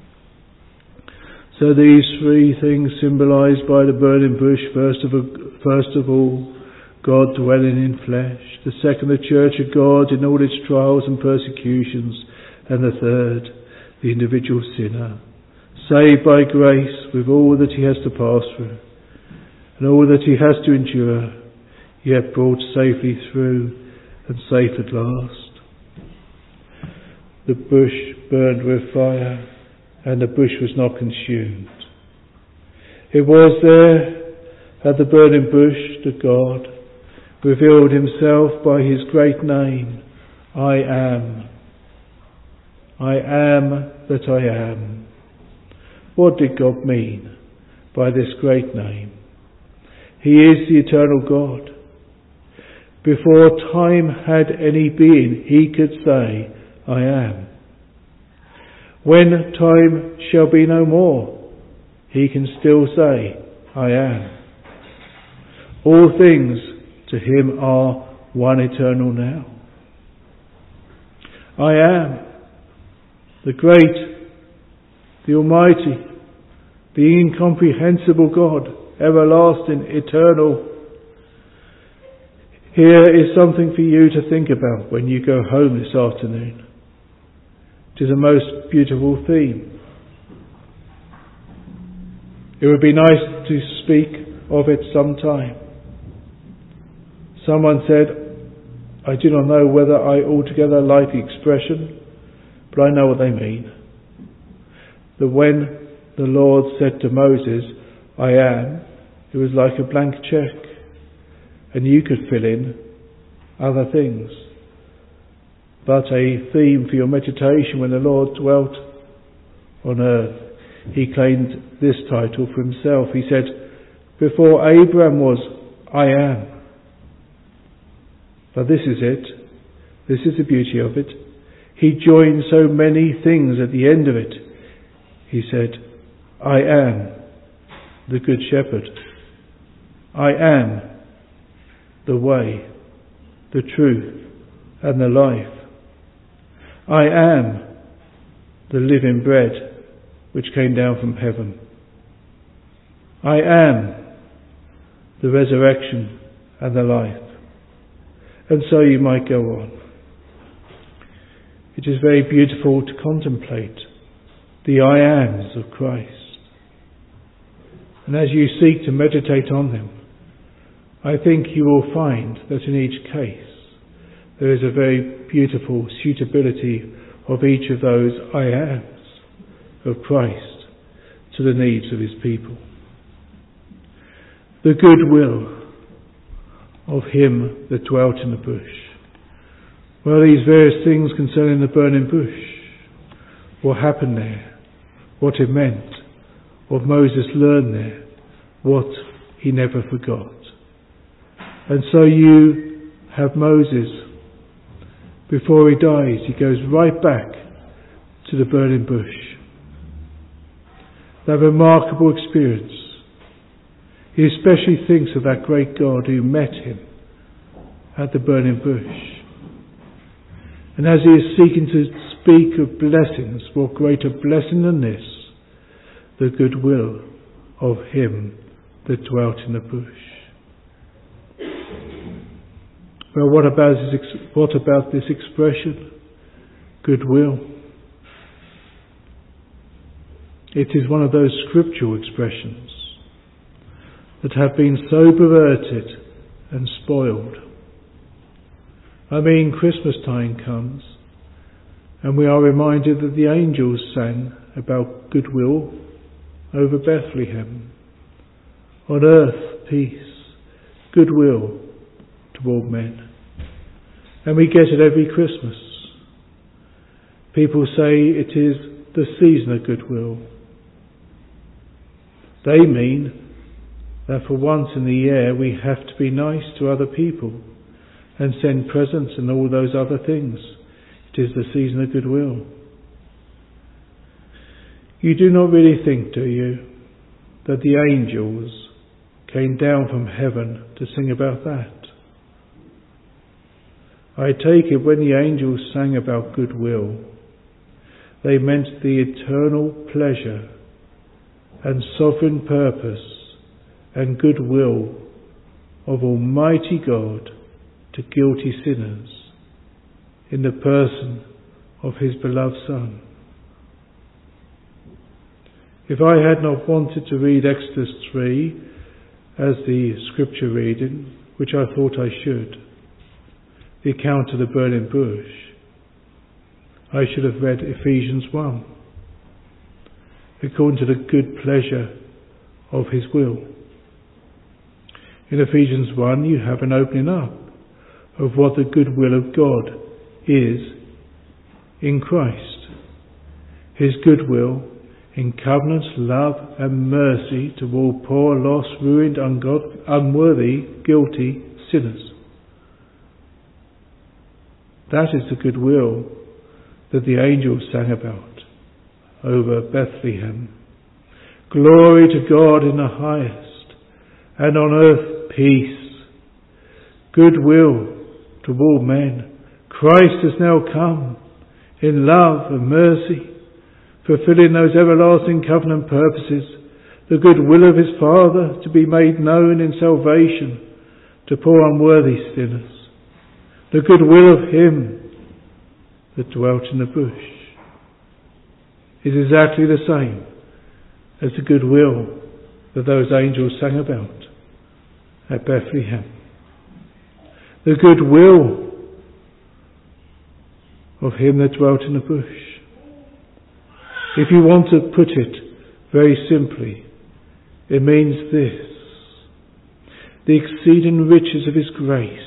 So these three things symbolised by the burning bush, first of, first of all, God dwelling in flesh. The second, the church of God in all its trials and persecutions. And the third, the individual sinner, saved by grace with all that he has to pass through and all that he has to endure, yet brought safely through and safe at last. The bush burned with fire, and the bush was not consumed. It was there at the burning bush that God revealed himself by his great name, I am. I am that I am. What did God mean by this great name? He is the eternal God. Before time had any being, he could say, I am. When time shall be no more, he can still say, I am. All things to him are one eternal now. I am the great, the almighty, the incomprehensible God, everlasting, eternal. Here is something for you to think about when you go home this afternoon. It is a most beautiful theme. It would be nice to speak of it sometime. Someone said, I do not know whether I altogether like the expression, but I know what they mean. That when the Lord said to Moses, I am, it was like a blank cheque, and you could fill in other things. But a theme for your meditation: when the Lord dwelt on earth, he claimed this title for himself. He said, before Abraham was, I am. But this is it. This is the beauty of it. He joined so many things at the end of it. He said, I am the Good Shepherd. I am the way, the truth, and the life. I am the living bread which came down from heaven. I am the resurrection and the life. And so you might go on. It is very beautiful to contemplate the I ams of Christ. And as you seek to meditate on them, I think you will find that in each case there is a very beautiful suitability of each of those I ams of Christ to the needs of his people. The goodwill of him that dwelt in the bush. Well, these various things concerning the burning bush, what happened there, what it meant, what Moses learned there, what he never forgot. And so you have Moses, before he dies, he goes right back to the burning bush. That remarkable experience. He especially thinks of that great God who met him at the burning bush. And as he is seeking to speak of blessings, what greater blessing than this? The goodwill of him that dwelt in the bush. Well, what about this, what about this expression? Goodwill. It is one of those scriptural expressions that have been so perverted and spoiled. I mean, Christmas time comes and we are reminded that the angels sang about goodwill over Bethlehem. On earth, peace, goodwill toward men. And we get it every Christmas. People say it is the season of goodwill. They mean that for once in the year we have to be nice to other people and send presents and all those other things. It is the season of goodwill. You do not really think, do you, that the angels came down from heaven to sing about that? I take it when the angels sang about goodwill, they meant the eternal pleasure and sovereign purpose and goodwill of Almighty God to guilty sinners in the person of His beloved Son. If I had not wanted to read Exodus three as the scripture reading, which I thought I should, the account of the burning bush, I should have read Ephesians one, according to the good pleasure of His will. In Ephesians one you have an opening up of what the good will of God is in Christ. His goodwill in covenant love and mercy toward poor, lost, ruined, ungod- unworthy, guilty sinners. That is the goodwill that the angels sang about over Bethlehem. Glory to God in the highest, and on earth peace, goodwill to all men. Christ has now come in love and mercy, fulfilling those everlasting covenant purposes, the good will of His Father to be made known in salvation to poor unworthy sinners, the good will of Him that dwelt in the bush is exactly the same as the good will that those angels sang about at Bethlehem. The good will of Him that dwelt in the bush. If you want to put it very simply, it means this: the exceeding riches of His grace.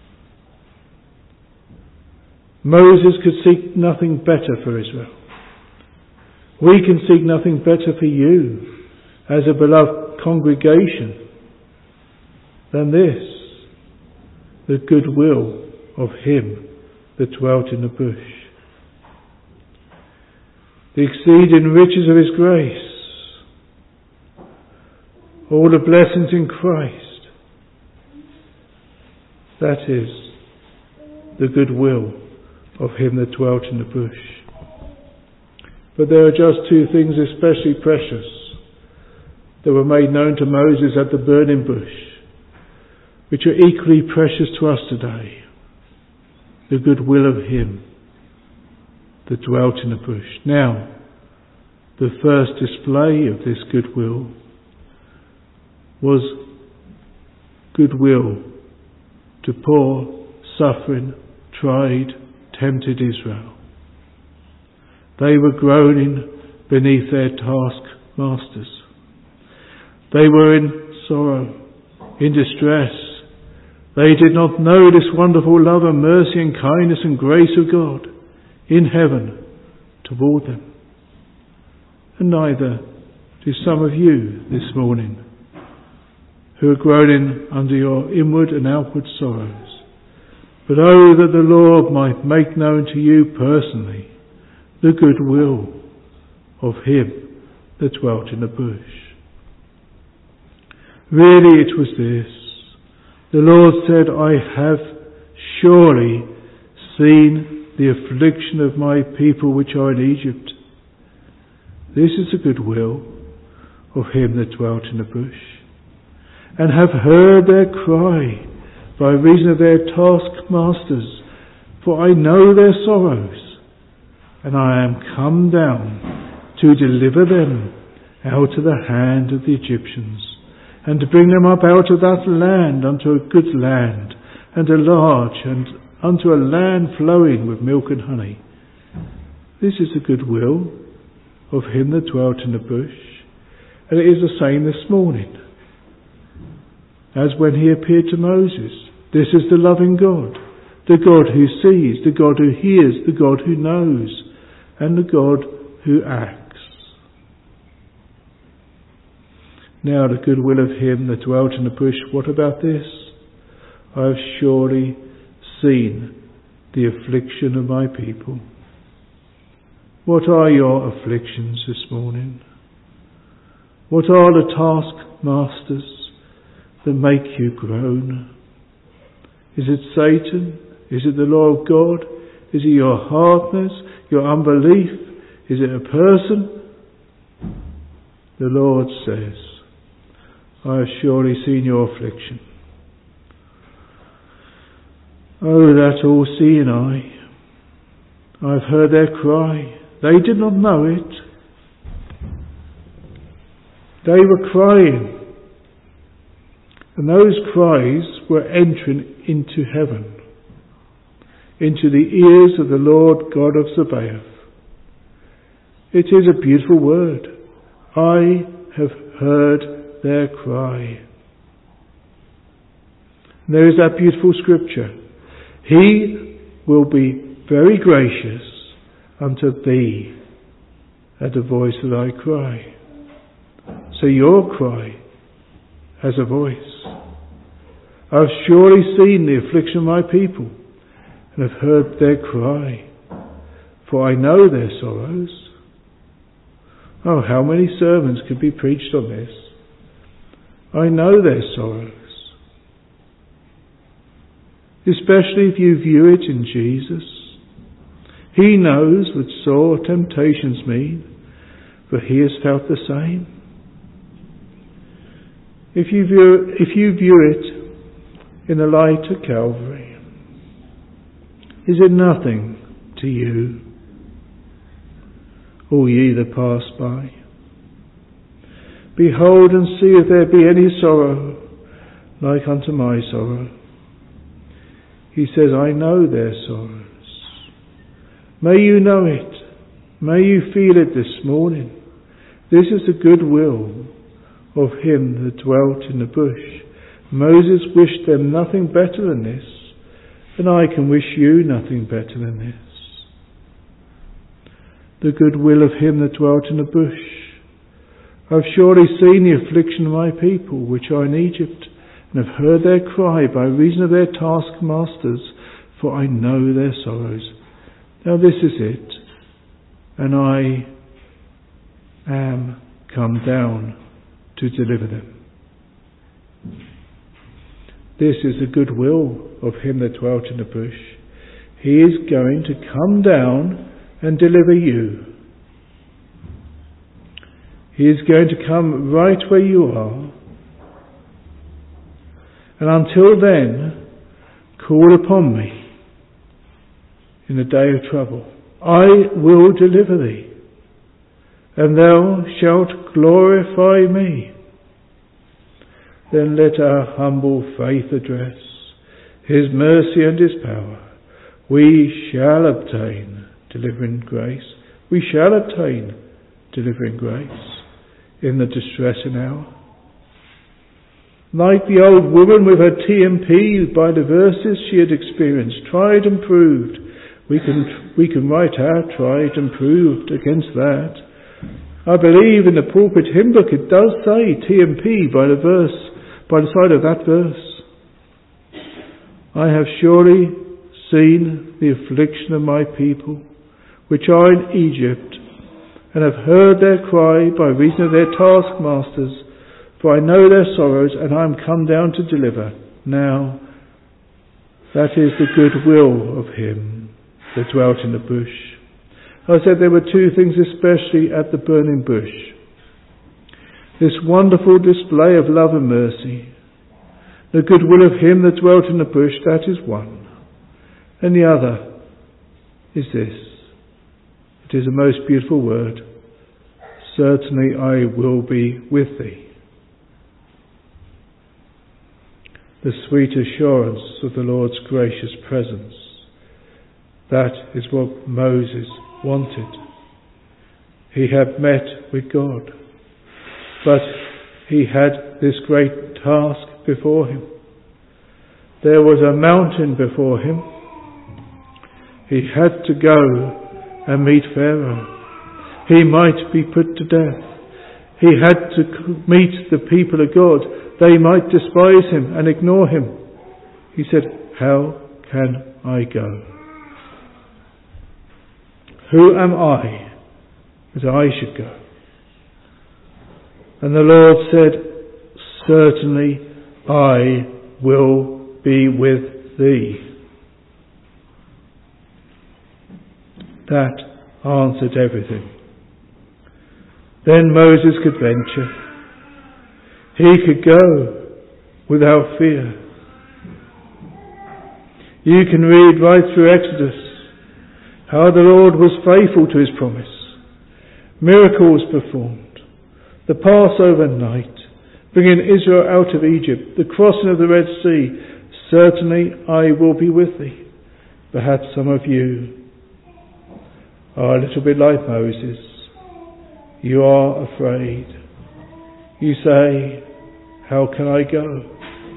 Moses could seek nothing better for Israel. We can seek nothing better for you as a beloved congregation than this: the goodwill of Him that dwelt in the bush. The exceeding riches of His grace, all the blessings in Christ. That is the goodwill of Him that dwelt in the bush. But there are just two things especially precious that were made known to Moses at the burning bush, which are equally precious to us today: the goodwill of Him that dwelt in the bush. Now, the first display of this goodwill was goodwill to poor, suffering, tried, tempted Israel. They were groaning beneath their taskmasters. They were in sorrow, in distress. They did not know this wonderful love and mercy and kindness and grace of God in heaven toward them. And neither do some of you this morning, who are groaning under your inward and outward sorrows. But oh, that the Lord might make known to you personally the goodwill of Him that dwelt in the bush. Really it was this: the Lord said, I have surely seen the affliction of my people which are in Egypt. This is the goodwill of Him that dwelt in the bush, and have heard their cry by reason of their taskmasters, for I know their sorrows, and I am come down to deliver them out of the hand of the Egyptians, and to bring them up out of that land unto a good land, and a large, and unto a land flowing with milk and honey. This is the goodwill of Him that dwelt in the bush, and it is the same this morning as when He appeared to Moses. This is the loving God, the God who sees, the God who hears, the God who knows, and the God who acts. Now the goodwill of Him that dwelt in the bush, what about this? I have surely seen the affliction of my people. What are your afflictions this morning? What are the taskmasters that make you groan? Is it Satan? Is it the law of God? Is it your hardness, your unbelief? Is it a person? The Lord says, I have surely seen your affliction. Oh, that all-seeing eye. I've heard their cry. They did not know it. They were crying. And those cries were entering into heaven, into the ears of the Lord God of Sabaoth. It is a beautiful word. I have heard their cry. And there is that beautiful scripture. He will be very gracious unto thee at the voice of thy cry. So your cry has a voice. I've surely seen the affliction of my people and have heard their cry, for I know their sorrows. Oh, how many sermons could be preached on this? I know their sorrows. Especially if you view it in Jesus. He knows what sore temptations mean, for he has felt the same. If you view, if you view it in the light of Calvary, is it nothing to you, all ye that pass by? Behold and see if there be any sorrow like unto my sorrow. He says, I know their sorrows. May you know it. May you feel it this morning. This is the goodwill of him that dwelt in the bush. Moses wished them nothing better than this, and I can wish you nothing better than this. The goodwill of him that dwelt in the bush. I've surely seen the affliction of my people which are in Egypt, and have heard their cry by reason of their taskmasters, for I know their sorrows. Now this is it, and I am come down to deliver them. This is the goodwill of him that dwelt in the bush. He is going to come down and deliver you. He is going to come right where you are. And until then, call upon me in the day of trouble. I will deliver thee, and thou shalt glorify me. Then let our humble faith address his mercy and his power. We shall obtain delivering grace. We shall obtain delivering grace in the distressing hour. Like the old woman with her T M P, by the verses she had experienced, tried and proved, we can we can write our tried and proved against that. I believe in the pulpit hymn book it does say T M P by the verse, by the side of that verse. I have surely seen the affliction of my people, which are in Egypt, and have heard their cry by reason of their taskmasters. For I know their sorrows, and I am come down to deliver. Now, that is the goodwill of him that dwelt in the bush. I said there were two things especially at the burning bush. This wonderful display of love and mercy. The goodwill of him that dwelt in the bush, that is one. And the other is this. It is a most beautiful word. Certainly I will be with thee. The sweet assurance of the Lord's gracious presence. That is what Moses wanted. He had met with God, but he had this great task before him. There was a mountain before him. He had to go and meet Pharaoh. He might be put to death. He had to meet the people of God. They might despise him and ignore him. He said, how can I go? Who am I that I should go. And the Lord said, certainly I will be with thee. That answered everything. Then Moses could venture. He could go without fear. You can read right through Exodus how the Lord was faithful to his promise. Miracles performed. The Passover night, bringing Israel out of Egypt, the crossing of the Red Sea. Certainly I will be with thee. Perhaps some of you are a little bit like Moses. You are afraid. You say, how can I go?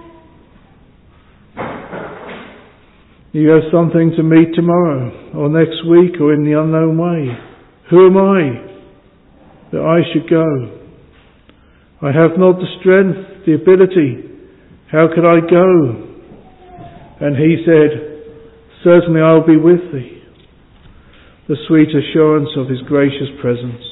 You have something to meet tomorrow or next week or in the unknown way. Who am I that I should go? I have not the strength, the ability. How could I go? And he said, certainly I'll be with thee. The sweet assurance of his gracious presence.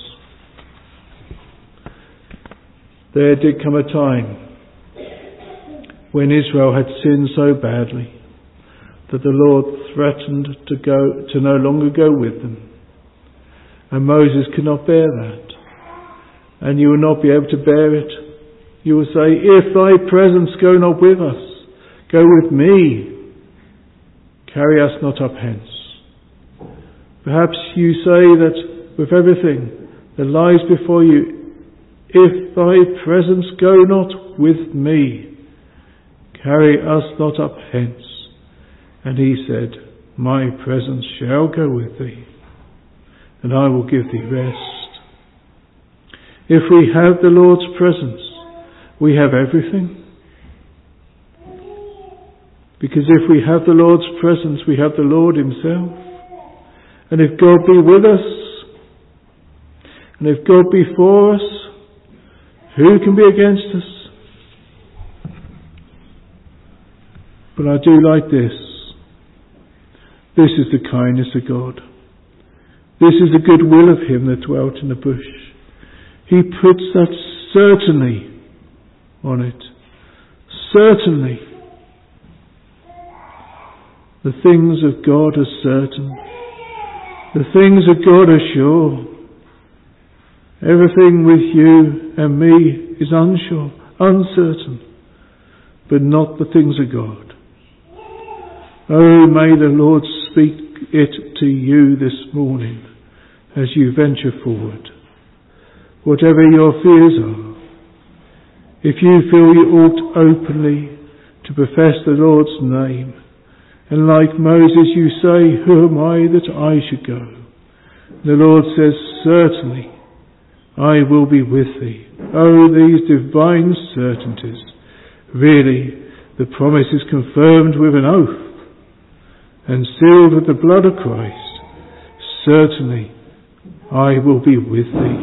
There did come a time when Israel had sinned so badly that the Lord threatened to go to no longer go with them. And Moses could not bear that. And you will not be able to bear it. You will say, if thy presence go not with us, go with me. Carry us not up hence. Perhaps you say that with everything that lies before you, if thy presence go not with me, carry us not up hence. And he said, my presence shall go with thee, and I will give thee rest. If we have the Lord's presence, we have everything. Because if we have the Lord's presence, we have the Lord himself. And if God be with us, and if God be for us, who can be against us? But I do like this. This is the kindness of God. This is the goodwill of him that dwelt in the bush. He puts that certainly on it. Certainly. The things of God are certain. The things of God are sure. Everything with you and me is unsure, uncertain, but not the things of God. Oh, may the Lord speak it to you this morning as you venture forward. Whatever your fears are, if you feel you ought openly to profess the Lord's name, and like Moses you say, who am I that I should go? The Lord says, certainly I will be with thee. Oh, these divine certainties. Really, the promise is confirmed with an oath and sealed with the blood of Christ. Certainly I will be with thee.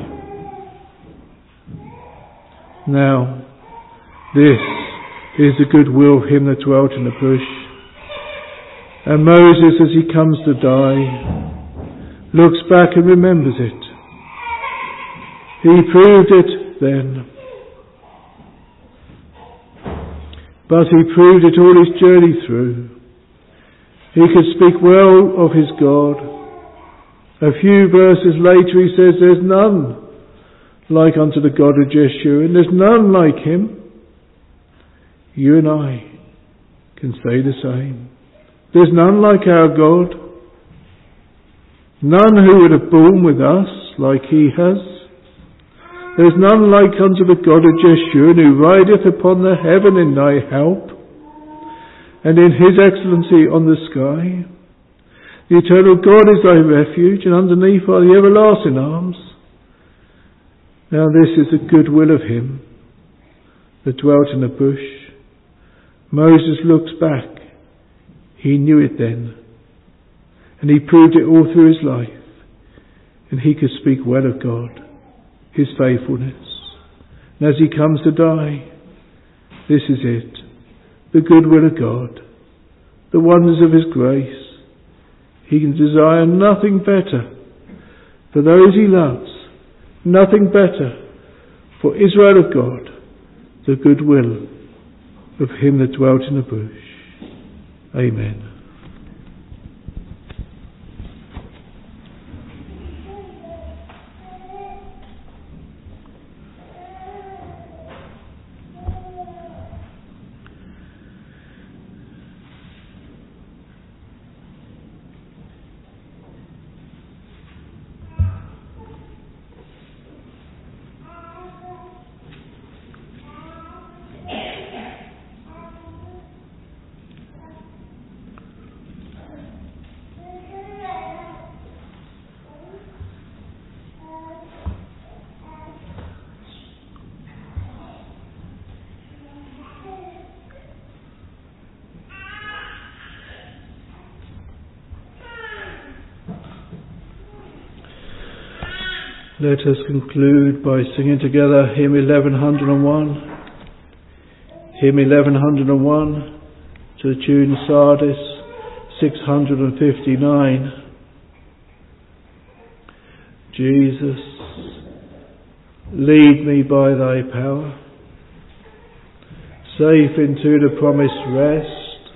Now, this is the goodwill of him that dwelt in the bush. And Moses, as he comes to die, looks back and remembers it. He proved it then. But he proved it all his journey through. He could speak well of his God. A few verses later he says, there's none like unto the God of Jeshua, and there's none like him. You and I can say the same. There's none like our God. None who would have borne with us like he has. There's none like unto the God of Jeshurun, who rideth upon the heaven in thy help, and in his excellency on the sky. The eternal God is thy refuge, and underneath are the everlasting arms. Now this is the goodwill of him that dwelt in the bush. Moses looks back. He knew it then. And he proved it all through his life. And he could speak well of God, his faithfulness. And as he comes to die, this is it. The goodwill of God. The wonders of his grace. He can desire nothing better for those he loves Nothing better for Israel of God, the goodwill of him that dwelt in the bush. Amen. Let us conclude by singing together hymn eleven oh one. Hymn eleven oh one to the tune Sardis six fifty-nine. Jesus, lead me by thy power, safe into the promised rest.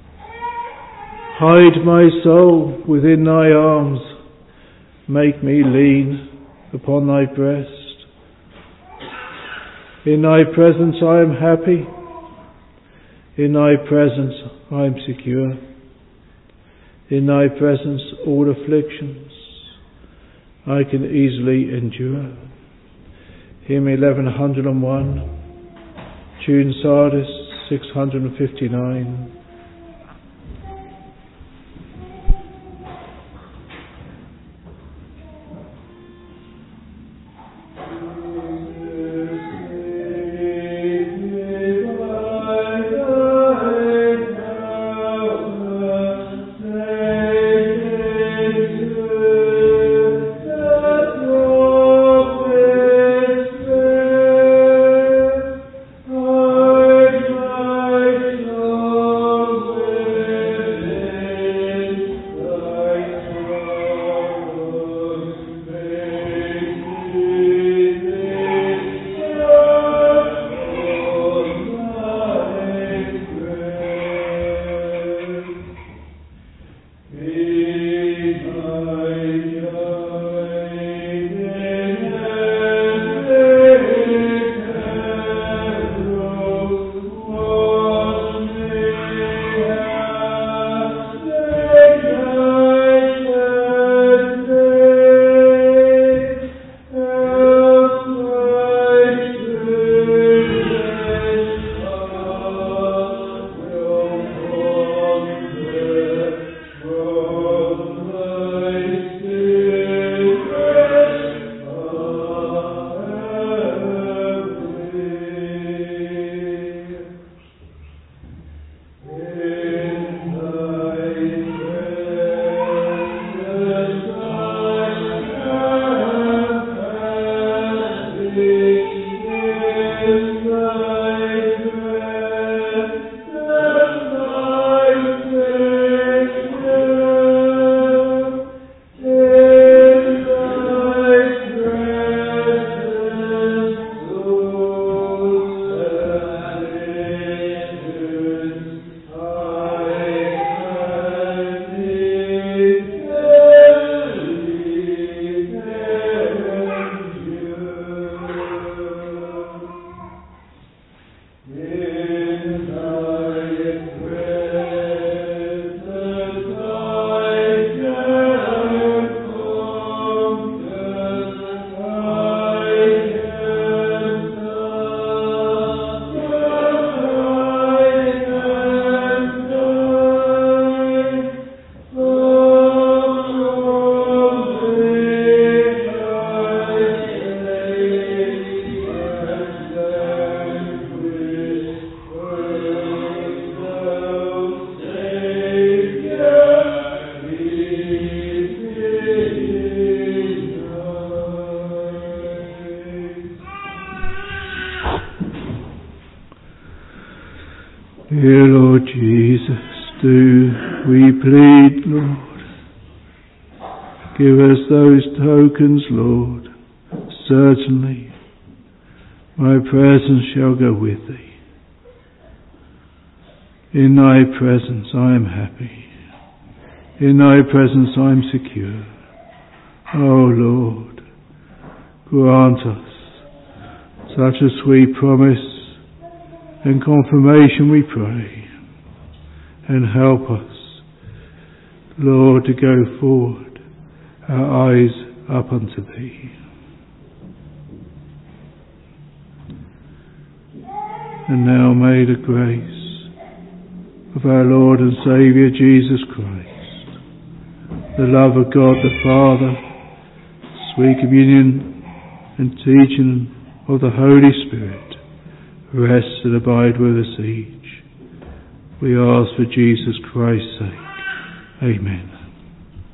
Hide my soul within thy arms, make me lean upon thy breast. In thy presence I am happy, in thy presence I am secure, in thy presence all afflictions I can easily endure. Hymn eleven oh one, tune Sardis six fifty-nine. Dear Lord Jesus, do we plead, Lord, give us those tokens, Lord, Certainly, my presence shall go with thee. In thy presence I am happy. In thy presence I am secure. O Lord, grant us such a sweet promise and confirmation, we pray, and help us, Lord, to go forward, our eyes up unto thee. And now may the grace of our Lord and Saviour Jesus Christ, the love of God the Father, sweet communion and teaching of the Holy Spirit rest and abide with us each. We ask for Jesus Christ's sake. Amen.